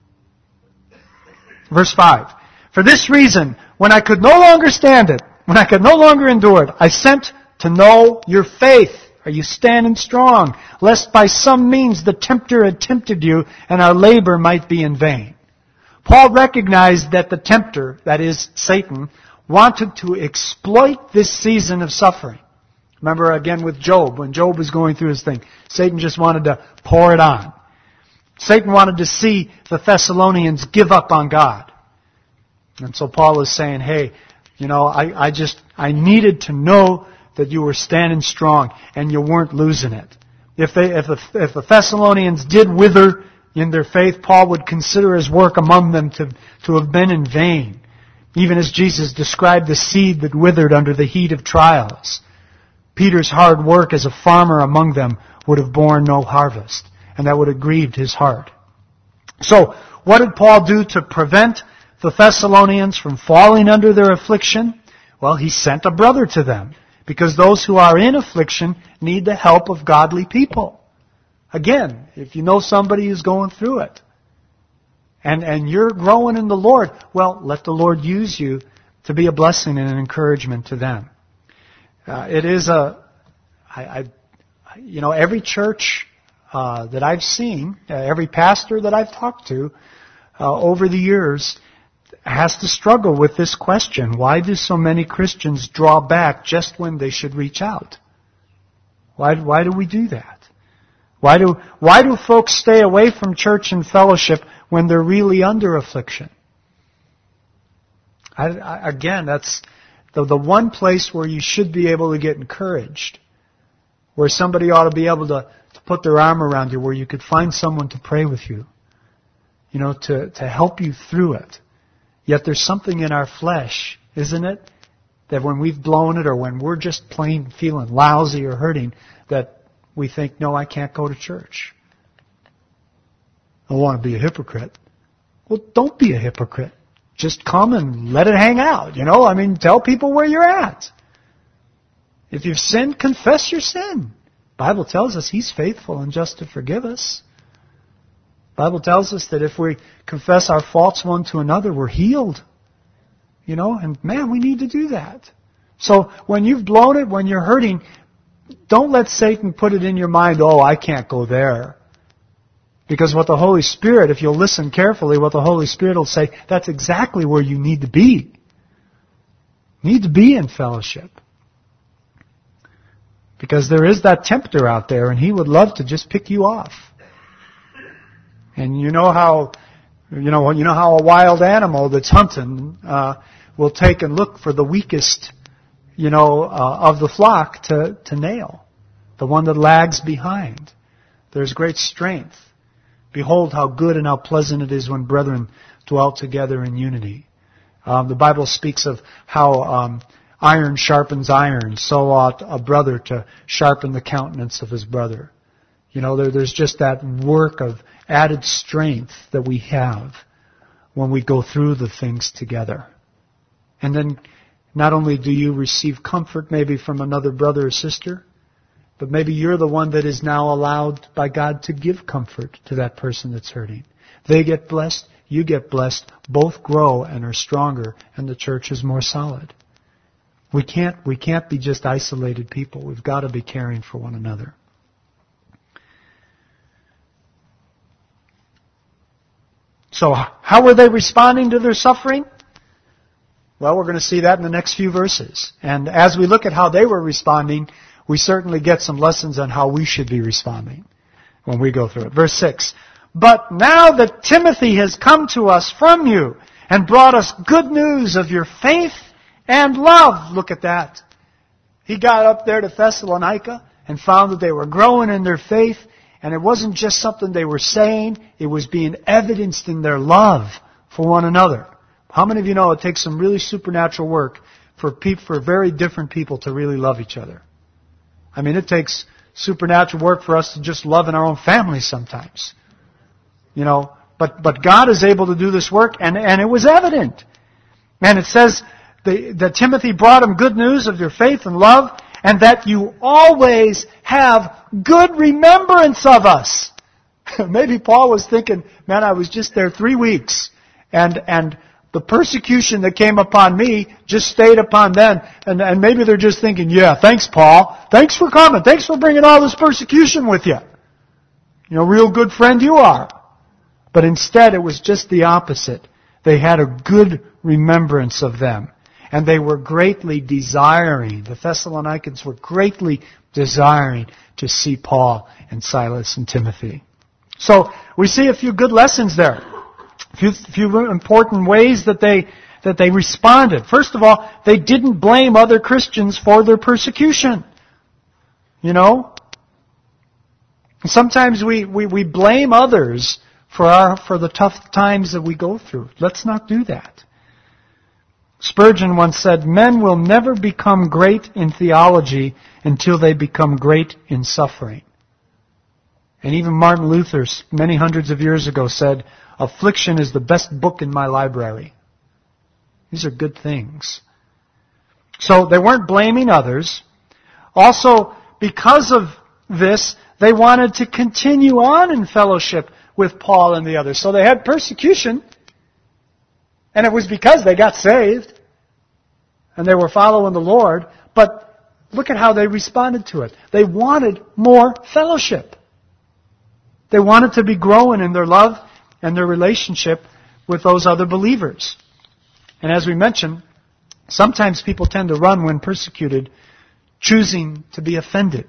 verse five. For this reason, when I could no longer stand it, when I could no longer endure it, I sent to know your faith. Are you standing strong? Lest by some means the tempter had tempted you, and our labor might be in vain. Paul recognized that the tempter, that is Satan, wanted to exploit this season of suffering. Remember again with Job, when Job was going through his thing, Satan just wanted to pour it on. Satan wanted to see the Thessalonians give up on God. And so Paul is saying, hey, you know, I, I just, I needed to know that you were standing strong and you weren't losing it. If they, if the, if the Thessalonians did wither in their faith, Paul would consider his work among them to, to have been in vain. Even as Jesus described the seed that withered under the heat of trials. Peter's hard work as a farmer among them would have borne no harvest, and that would have grieved his heart. So, what did Paul do to prevent the Thessalonians from falling under their affliction? Well, he sent a brother to them, because those who are in affliction need the help of godly people. Again, if you know somebody who's going through it, and, and you're growing in the Lord, well, let the Lord use you to be a blessing and an encouragement to them. Uh, it is a, I, I, you know, every church uh, that I've seen, uh, every pastor that I've talked to uh, over the years has to struggle with this question. Why do so many Christians draw back just when they should reach out? Why, why do we do that? Why do, why do folks stay away from church and fellowship when they're really under affliction? I, I, again, that's the, the one place where you should be able to get encouraged, where somebody ought to be able to, to put their arm around you, where you could find someone to pray with you, you know, to, to help you through it. Yet there's something in our flesh, isn't it, that when we've blown it or when we're just plain feeling lousy or hurting, that we think, no, I can't go to church. I want to be a hypocrite. Well, don't be a hypocrite. Just come and let it hang out, you know? I mean, tell people where you're at. If you've sinned, confess your sin. The Bible tells us He's faithful and just to forgive us. The Bible tells us that if we confess our faults one to another, we're healed. You know, and man, we need to do that. So when you've blown it, when you're hurting, don't let Satan put it in your mind, oh, I can't go there. Because what the Holy Spirit, if you'll listen carefully, what the Holy Spirit will say, that's exactly where you need to be. You need to be in fellowship. Because there is that tempter out there, and he would love to just pick you off. And you know how, you know, you know how a wild animal that's hunting uh, will take and look for the weakest, you know, uh, of the flock to, to nail. The one that lags behind. There's great strength. Behold how good and how pleasant it is when brethren dwell together in unity. Um, the Bible speaks of how um, iron sharpens iron. So ought a brother to sharpen the countenance of his brother. You know, there, there's just that work of added strength that we have when we go through the things together. And then not only do you receive comfort maybe from another brother or sister, but maybe you're the one that is now allowed by God to give comfort to that person that's hurting. They get blessed, you get blessed, both grow and are stronger, and the church is more solid. We can't, we can't be just isolated people. We've got to be caring for one another. So, how were they responding to their suffering? Well, we're going to see that in the next few verses. And as we look at how they were responding, we certainly get some lessons on how we should be responding when we go through it. Verse six. But now that Timothy has come to us from you and brought us good news of your faith and love. Look at that. He got up there to Thessalonica and found that they were growing in their faith. And it wasn't just something they were saying. It was being evidenced in their love for one another. How many of you know it takes some really supernatural work for people, for very different people to really love each other? I mean, it takes supernatural work for us to just love in our own families sometimes. You know, but, but God is able to do this work, and, and it was evident. And it says the, that Timothy brought him good news of your faith and love, and that you always have good remembrance of us. Maybe Paul was thinking, man, I was just there three weeks, and, and the persecution that came upon me just stayed upon them. And, and maybe they're just thinking, yeah, thanks, Paul. Thanks for coming. Thanks for bringing all this persecution with you. You know, real good friend you are. But instead, it was just the opposite. They had a good remembrance of them. And they were greatly desiring, the Thessalonians were greatly desiring to see Paul and Silas and Timothy. So, we see a few good lessons there. A few, few important ways that they, that they responded. First of all, they didn't blame other Christians for their persecution. You know? Sometimes we, we, we blame others for our, for the tough times that we go through. Let's not do that. Spurgeon once said, men will never become great in theology until they become great in suffering. And even Martin Luther, many hundreds of years ago, said, affliction is the best book in my library. These are good things. So they weren't blaming others. Also, because of this, they wanted to continue on in fellowship with Paul and the others. So they had persecution, and it was because they got saved, and they were following the Lord. But look at how they responded to it. They wanted more fellowship. They wanted to be growing in their love and their relationship with those other believers. And as we mentioned, sometimes people tend to run when persecuted, choosing to be offended.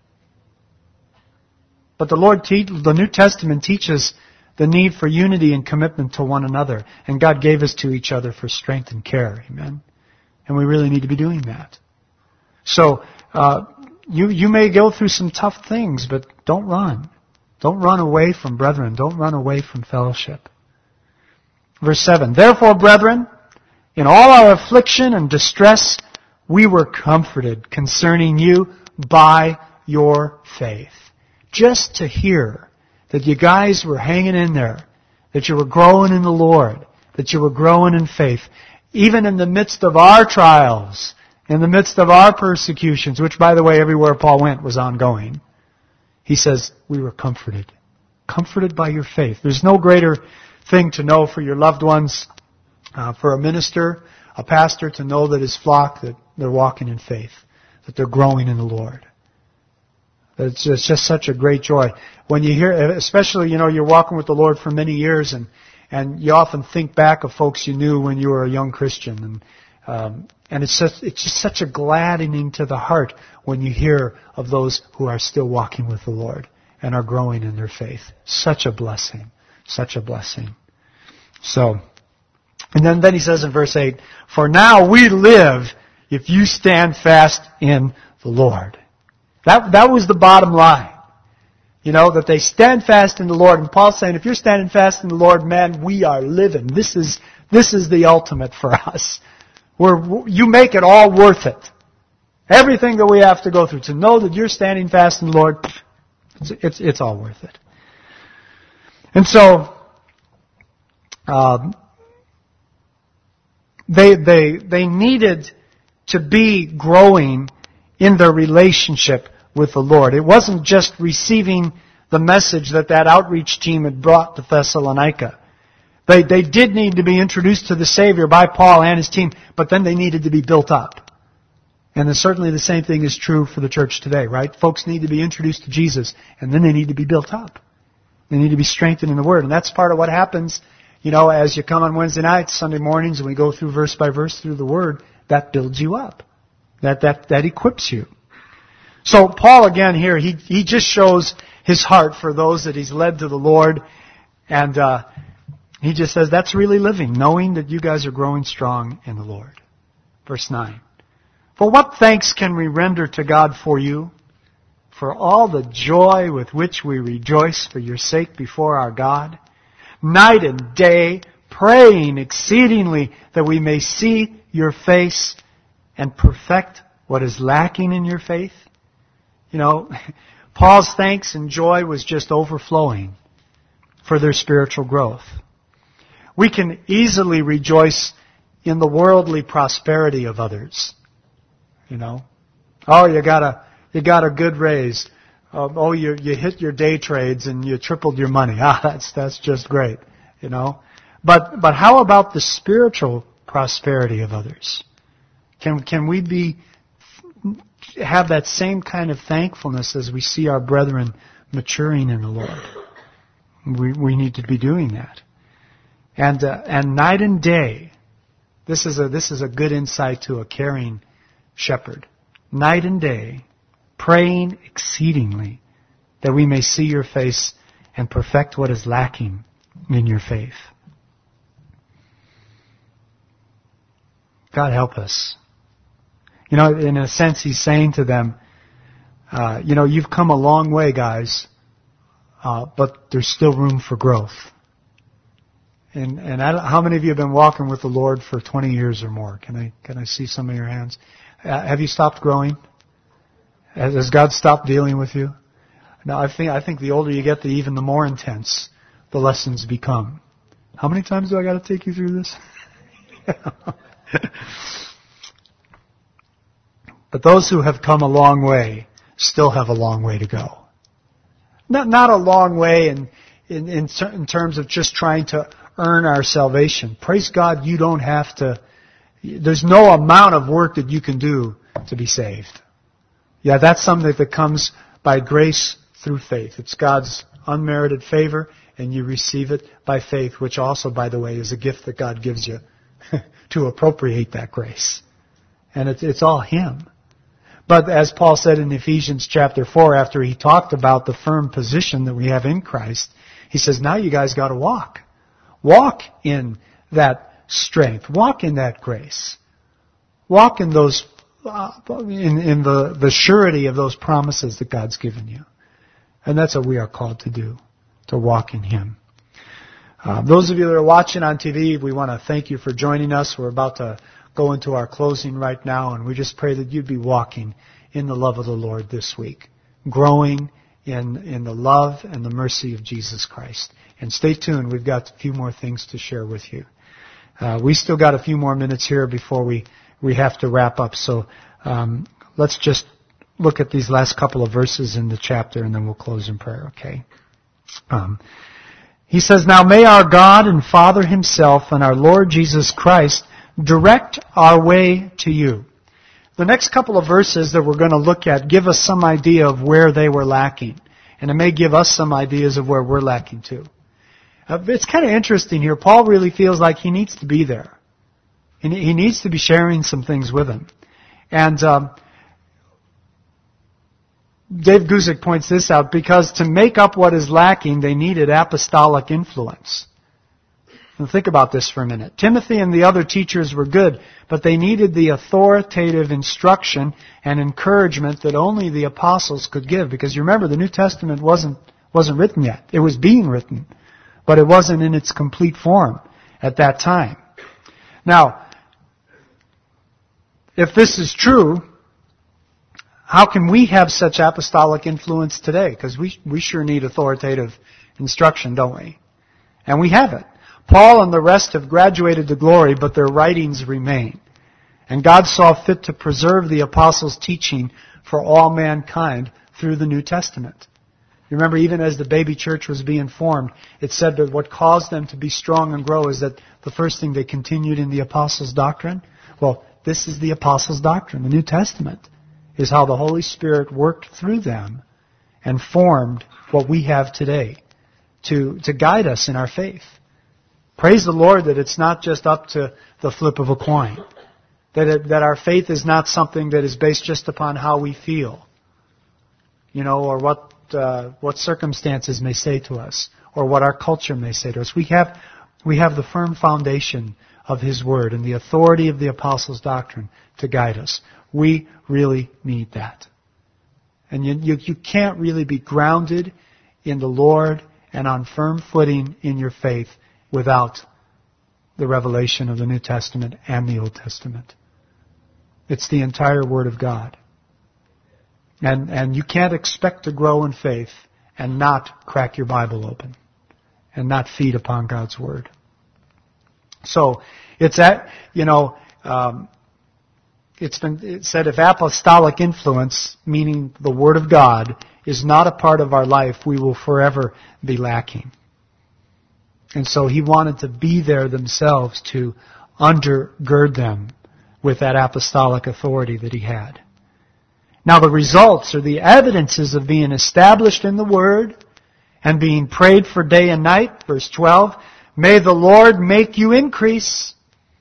But the Lord, te- the New Testament teaches the need for unity and commitment to one another. And God gave us to each other for strength and care. Amen? And we really need to be doing that. So, uh, you, you may go through some tough things, but don't run. Don't run away from brethren. Don't run away from fellowship. Verse seven. Therefore, brethren, in all our affliction and distress, we were comforted concerning you by your faith. Just to hear that you guys were hanging in there, that you were growing in the Lord, that you were growing in faith, even in the midst of our trials, in the midst of our persecutions, which, by the way, everywhere Paul went was ongoing. He says, we were comforted. Comforted by your faith. There's no greater thing to know for your loved ones, uh, for a minister, a pastor, to know that his flock, that they're walking in faith, that they're growing in the Lord. It's just, just such a great joy. When you hear, especially, you know, you're walking with the Lord for many years, and, and you often think back of folks you knew when you were a young Christian. And, um, and it's just, it's just such a gladdening to the heart when you hear of those who are still walking with the Lord and are growing in their faith. Such a blessing. Such a blessing. So, and then, then he says in verse eight, for now we live if you stand fast in the Lord. That, that was the bottom line. You know, that they stand fast in the Lord. And Paul's saying, if you're standing fast in the Lord, man, we are living. This is, this is the ultimate for us. We're, you make it all worth it. Everything that we have to go through, to know that you're standing fast in the Lord, it's, it's, it's all worth it. And so, um, they, they, they needed to be growing in their relationship with the Lord. It wasn't just receiving the message that that outreach team had brought to Thessalonica. They, they did need to be introduced to the Savior by Paul and his team, but then they needed to be built up. And then certainly the same thing is true for the church today, right? Folks need to be introduced to Jesus, and then they need to be built up. They need to be strengthened in the Word. And that's part of what happens, you know, as you come on Wednesday nights, Sunday mornings, and we go through verse by verse through the Word, that builds you up. That, that, that equips you. So Paul, again, here, he, he just shows his heart for those that he's led to the Lord. And uh, he just says, that's really living, knowing that you guys are growing strong in the Lord. Verse nine. For what thanks can we render to God for you? For all the joy with which we rejoice for your sake before our God, night and day, praying exceedingly that we may see your face and perfect what is lacking in your faith. You know, Paul's thanks and joy was just overflowing for their spiritual growth. We can easily rejoice in the worldly prosperity of others. You know, oh, you got a you got a good raise. Um, oh, you you hit your day trades and you tripled your money. Ah, that's that's just great. You know, but but how about the spiritual prosperity of others? Can can we be have that same kind of thankfulness as we see our brethren maturing in the Lord? We we need to be doing that, and uh, and night and day. This is a this is a good insight to a caring shepherd. Night and day, praying exceedingly that we may see your face and perfect what is lacking in your faith. God help us. You know, in a sense, he's saying to them, uh, you know, you've come a long way, guys, uh, but there's still room for growth. And and I, how many of you have been walking with the Lord for twenty years or more? Can I can I see some of your hands? Uh, have you stopped growing? Has, has God stopped dealing with you? No, I think I think the older you get, the even the more intense the lessons become. How many times do I got to take you through this? But those who have come a long way still have a long way to go. Not not a long way in in in, in terms of just trying to earn our salvation. Praise God, you don't have to. There's no amount of work that you can do to be saved. Yeah, that's something that comes by grace through faith. It's God's unmerited favor, and you receive it by faith, which also, by the way, is a gift that God gives you to appropriate that grace. And it's, it's all Him. But as Paul said in Ephesians chapter four, after he talked about the firm position that we have in Christ, he says, now you guys got to walk. Walk in that strength. Walk in that grace. Walk in those, uh, in, in the, the surety of those promises that God's given you. And that's what we are called to do, to walk in Him. Uh, those of you that are watching on T V, we want to thank you for joining us. We're about to go into our closing right now, and we just pray that you'd be walking in the love of the Lord this week, growing in, in the love and the mercy of Jesus Christ. And stay tuned. We've got a few more things to share with you. Uh, we still got a few more minutes here before we, we have to wrap up. So um, let's just look at these last couple of verses in the chapter, and then we'll close in prayer, okay? Um, he says, now may our God and Father Himself and our Lord Jesus Christ direct our way to you. The next couple of verses that we're going to look at give us some idea of where they were lacking. And it may give us some ideas of where we're lacking too. Uh, it's kind of interesting here. Paul really feels like he needs to be there. And he needs to be sharing some things with them. And um, Dave Guzik points this out, because to make up what is lacking, they needed apostolic influence. And think about this for a minute. Timothy and the other teachers were good, but they needed the authoritative instruction and encouragement that only the apostles could give. Because you remember, the New Testament wasn't wasn't written yet. It was being written, but it wasn't in its complete form at that time. Now, if this is true, how can we have such apostolic influence today? Because we we sure need authoritative instruction, don't we? And we have it. Paul and the rest have graduated to glory, but their writings remain. And God saw fit to preserve the apostles' teaching for all mankind through the New Testament. You remember, even as the baby church was being formed, it said that what caused them to be strong and grow is that the first thing they continued in the apostles' doctrine. Well, this is the apostles' doctrine. The New Testament is how the Holy Spirit worked through them and formed what we have today to, to guide us in our faith. Praise the Lord that it's not just up to the flip of a coin. That it, that our faith is not something that is based just upon how we feel. You know, or what uh, what circumstances may say to us, or what our culture may say to us. We have we have the firm foundation of His Word and the authority of the apostles' doctrine to guide us. We really need that. And you, you, you can't really be grounded in the Lord and on firm footing in your faith without the revelation of the New Testament and the Old Testament. It's the entire Word of God. And, and you can't expect to grow in faith and not crack your Bible open and not feed upon God's Word. So, it's that, you know, um, it's been it said if apostolic influence, meaning the Word of God, is not a part of our life, we will forever be lacking. And so He wanted to be there themselves to undergird them with that apostolic authority that He had. Now the results or the evidences of being established in the Word and being prayed for day and night, verse twelve, may the Lord make you increase.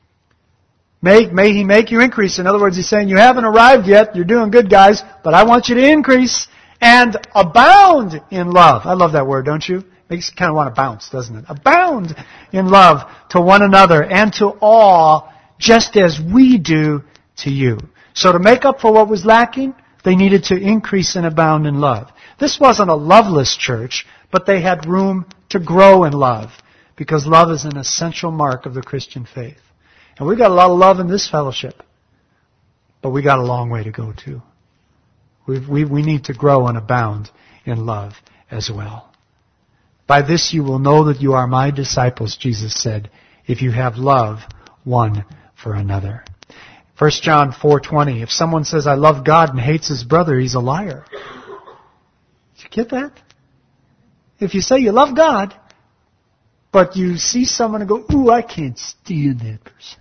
May, may He make you increase. In other words, He's saying, you haven't arrived yet, you're doing good, guys, but I want you to increase and abound in love. I love that word, don't you? Makes you kind of want to bounce, doesn't it? Abound in love to one another and to all, just as we do to you. So to make up for what was lacking, they needed to increase and abound in love. This wasn't a loveless church, but they had room to grow in love, because love is an essential mark of the Christian faith. And we've got a lot of love in this fellowship, but we got a long way to go too. We we we need to grow and abound in love as well. By this you will know that you are my disciples, Jesus said, if you have love one for another. First John four twenty, if someone says, I love God and hates his brother, he's a liar. Did you get that? If you say you love God, but you see someone and go, ooh, I can't stand that person.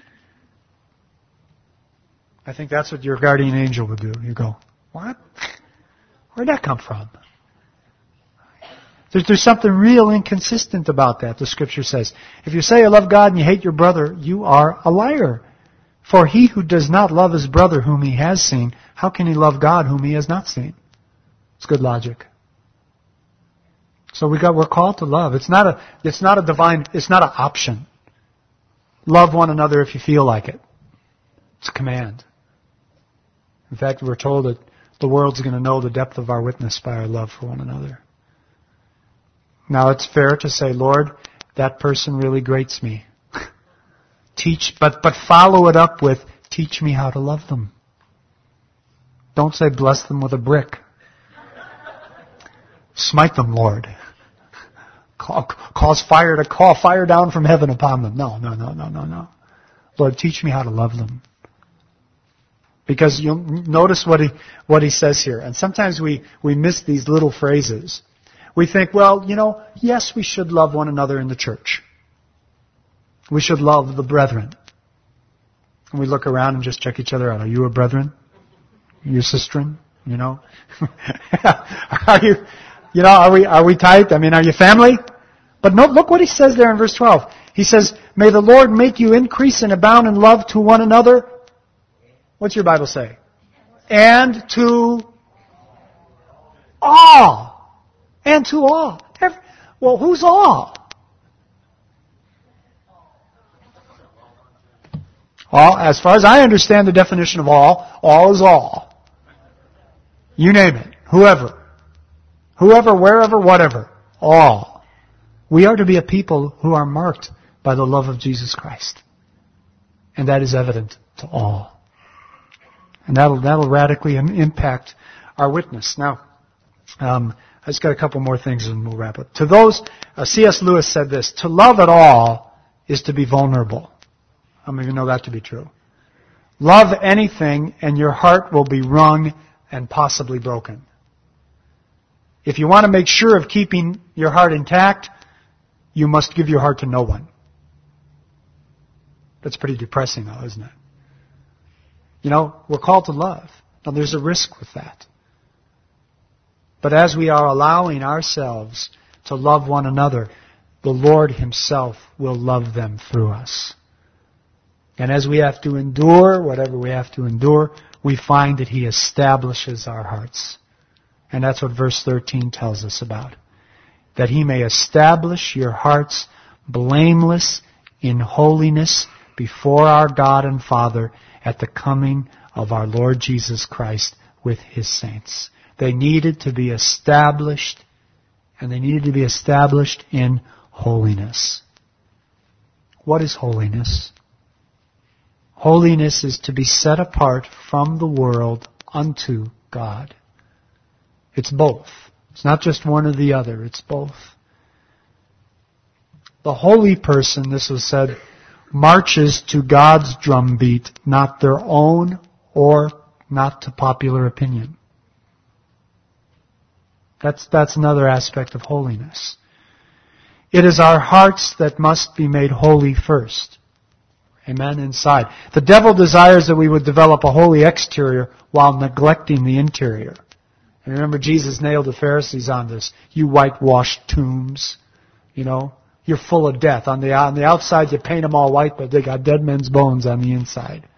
I think that's what your guardian angel would do. You go, what? Where'd that come from? There's, there's something real inconsistent about that, the Scripture says. If you say you love God and you hate your brother, you are a liar. For he who does not love his brother whom he has seen, how can he love God whom he has not seen? It's good logic. So we got, we're called to love. It's not a, it's not a divine, it's not an option. Love one another if you feel like it. It's a command. In fact, we're told that the world's going to know the depth of our witness by our love for one another. Now it's fair to say, Lord, that person really grates me. Teach, but, but follow it up with, teach me how to love them. Don't say bless them with a brick. Smite them, Lord. Cause fire to call fire down from heaven upon them. No, no, no, no, no, no. Lord, teach me how to love them. Because you'll notice what he, what he says here. And sometimes we, we miss these little phrases. We think, well, you know, yes, we should love one another in the church. We should love the brethren. And we look around and just check each other out. Are you a brethren? Are you a sisterin? You know? Are you, you know, are we, are we tight? I mean, are you family? But no, look what he says there in verse twelve. He says, may the Lord make you increase and abound in love to one another. What's your Bible say? And to all. And to all. Every, well, who's all? All, as far as I understand the definition of all, all is all. You name it. Whoever. Whoever, wherever, whatever. All. We are to be a people who are marked by the love of Jesus Christ. And that is evident to all. And that'll, that'll radically impact our witness. Now, um, I just got a couple more things and we'll wrap up. To those, uh, C S Lewis said this, to love at all is to be vulnerable. How many of you know that to be true? Love anything and your heart will be wrung and possibly broken. If you want to make sure of keeping your heart intact, you must give your heart to no one. That's pretty depressing though, isn't it? You know, we're called to love. Now there's a risk with that. But as we are allowing ourselves to love one another, the Lord Himself will love them through us. And as we have to endure whatever we have to endure, we find that He establishes our hearts. And that's what verse thirteen tells us about. That He may establish your hearts blameless in holiness before our God and Father at the coming of our Lord Jesus Christ with His saints. They needed to be established, and they needed to be established in holiness. What is holiness? Holiness is to be set apart from the world unto God. It's both. It's not just one or the other. It's both. The holy person, this was said, marches to God's drumbeat, not their own or not to popular opinion. That's, that's another aspect of holiness. It is our hearts that must be made holy first. Amen, inside. The devil desires that we would develop a holy exterior while neglecting the interior. And remember, Jesus nailed the Pharisees on this. You whitewashed tombs, you know. You're full of death. On the, on the outside, you paint them all white, but they got dead men's bones on the inside.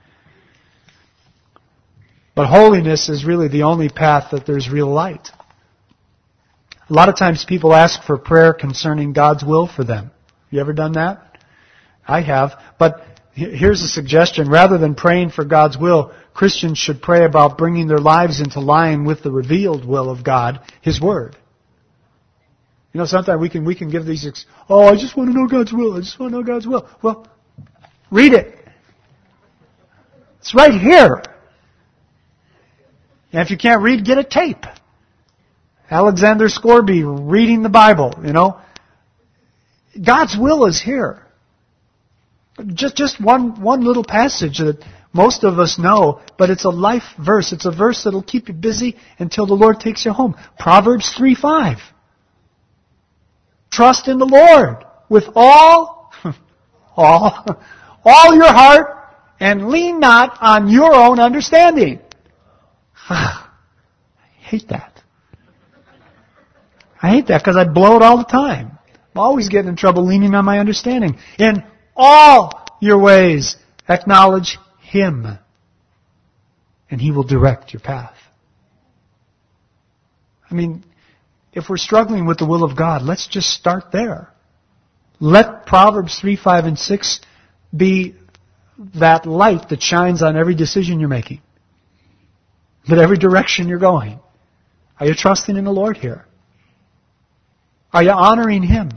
But holiness is really the only path that there's real light. A lot of times people ask for prayer concerning God's will for them. You ever done that? I have. But here's a suggestion. Rather than praying for God's will, Christians should pray about bringing their lives into line with the revealed will of God, His Word. You know, sometimes we can we can give these, ex- oh, I just want to know God's will. I just want to know God's will. Well, read it. It's right here. And if you can't read, get a tape. Alexander Scorby reading the Bible, you know. God's will is here. Just just one one little passage that most of us know, but it's a life verse. It's a verse that'll keep you busy until the Lord takes you home. Proverbs three five. Trust in the Lord with all, all, all your heart, and lean not on your own understanding. I hate that. I hate that because I blow it all the time. I'm always getting in trouble leaning on my understanding. In all your ways, acknowledge Him, and He will direct your path. I mean, if we're struggling with the will of God, let's just start there. Let Proverbs three, five, and six be that light that shines on every decision you're making. But every direction you're going. Are you trusting in the Lord here? Are you honoring Him?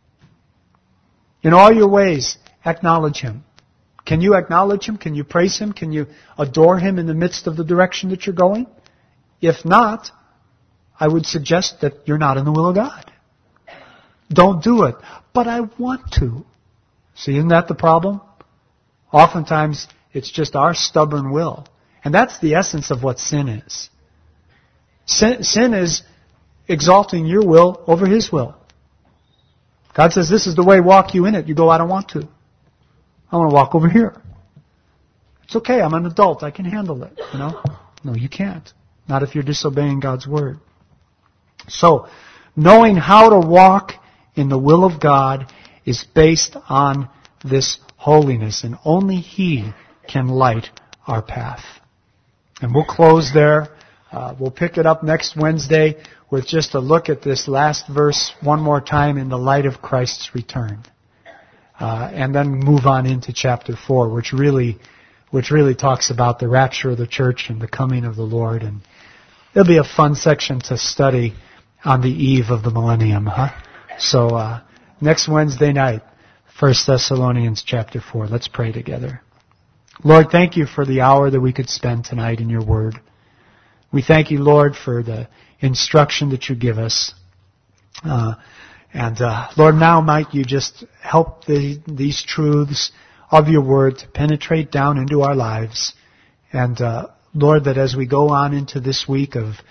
In all your ways, acknowledge Him. Can you acknowledge Him? Can you praise Him? Can you adore Him in the midst of the direction that you're going? If not, I would suggest that you're not in the will of God. Don't do it. But I want to. See, isn't that the problem? Oftentimes, it's just our stubborn will. And that's the essence of what sin is. Sin, sin is exalting your will over His will. God says, this is the way, walk you in it. You go, I don't want to. I want to walk over here. It's okay, I'm an adult, I can handle it. You know? No, you can't. Not if you're disobeying God's Word. So, knowing how to walk in the will of God is based on this holiness, and only He can light our path. And we'll close there. Uh, we'll pick it up next Wednesday with just a look at this last verse one more time in the light of Christ's return. Uh, and then move on into chapter four, which really, which really talks about the rapture of the church and the coming of the Lord. And it'll be a fun section to study on the eve of the millennium, huh? So, uh, next Wednesday night, First Thessalonians chapter four. Let's pray together. Lord, thank You for the hour that we could spend tonight in Your Word. We thank You, Lord, for the instruction that You give us. Uh, and, uh, Lord, now might You just help the, these truths of Your Word to penetrate down into our lives. And, uh, Lord, that as we go on into this week of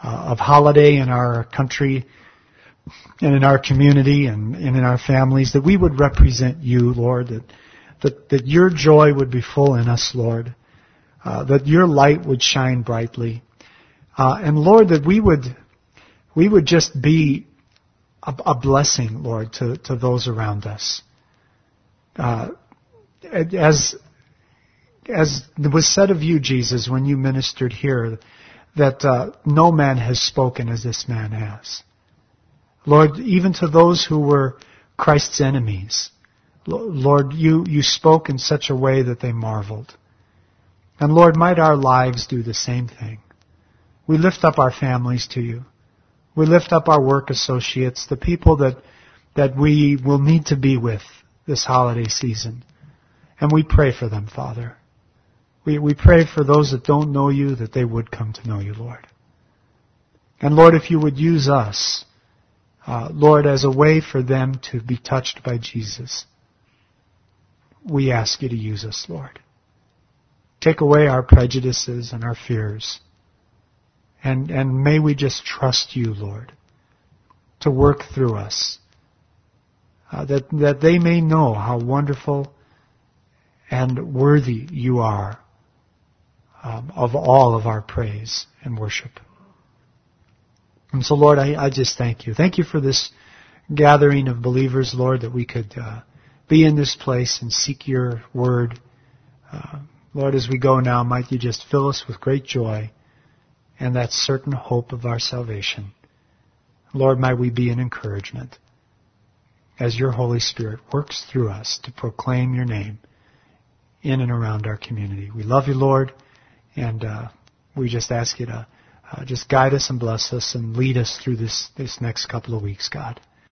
uh, of holiday in our country and in our community and, and in our families, that we would represent you, Lord, that that, that your joy would be full in us, Lord, uh, that your light would shine brightly. Uh, and Lord, that we would we would just be a, a blessing, Lord, to, to those around us. Uh, as as was said of you, Jesus, when you ministered here, that uh, no man has spoken as this man has. Lord, even to those who were Christ's enemies, Lord, you, you spoke in such a way that they marveled. And Lord, might our lives do the same thing. We lift up our families to you. We lift up our work associates, the people that, that we will need to be with this holiday season. And we pray for them, Father. We, we pray for those that don't know you, that they would come to know you, Lord. And Lord, if you would use us, uh, Lord, as a way for them to be touched by Jesus, we ask you to use us, Lord. Take away our prejudices and our fears. And, and may we just trust you, Lord, to work through us. Uh, that, that they may know how wonderful and worthy you are um, of all of our praise and worship. And so, Lord, I, I just thank you. Thank you for this gathering of believers, Lord, that we could uh, be in this place and seek your word. Uh, Lord, as we go now, might you just fill us with great joy and that certain hope of our salvation. Lord, might we be an encouragement as your Holy Spirit works through us to proclaim your name in and around our community. We love you, Lord, and uh, we just ask you to uh, just guide us and bless us and lead us through this, this next couple of weeks, God.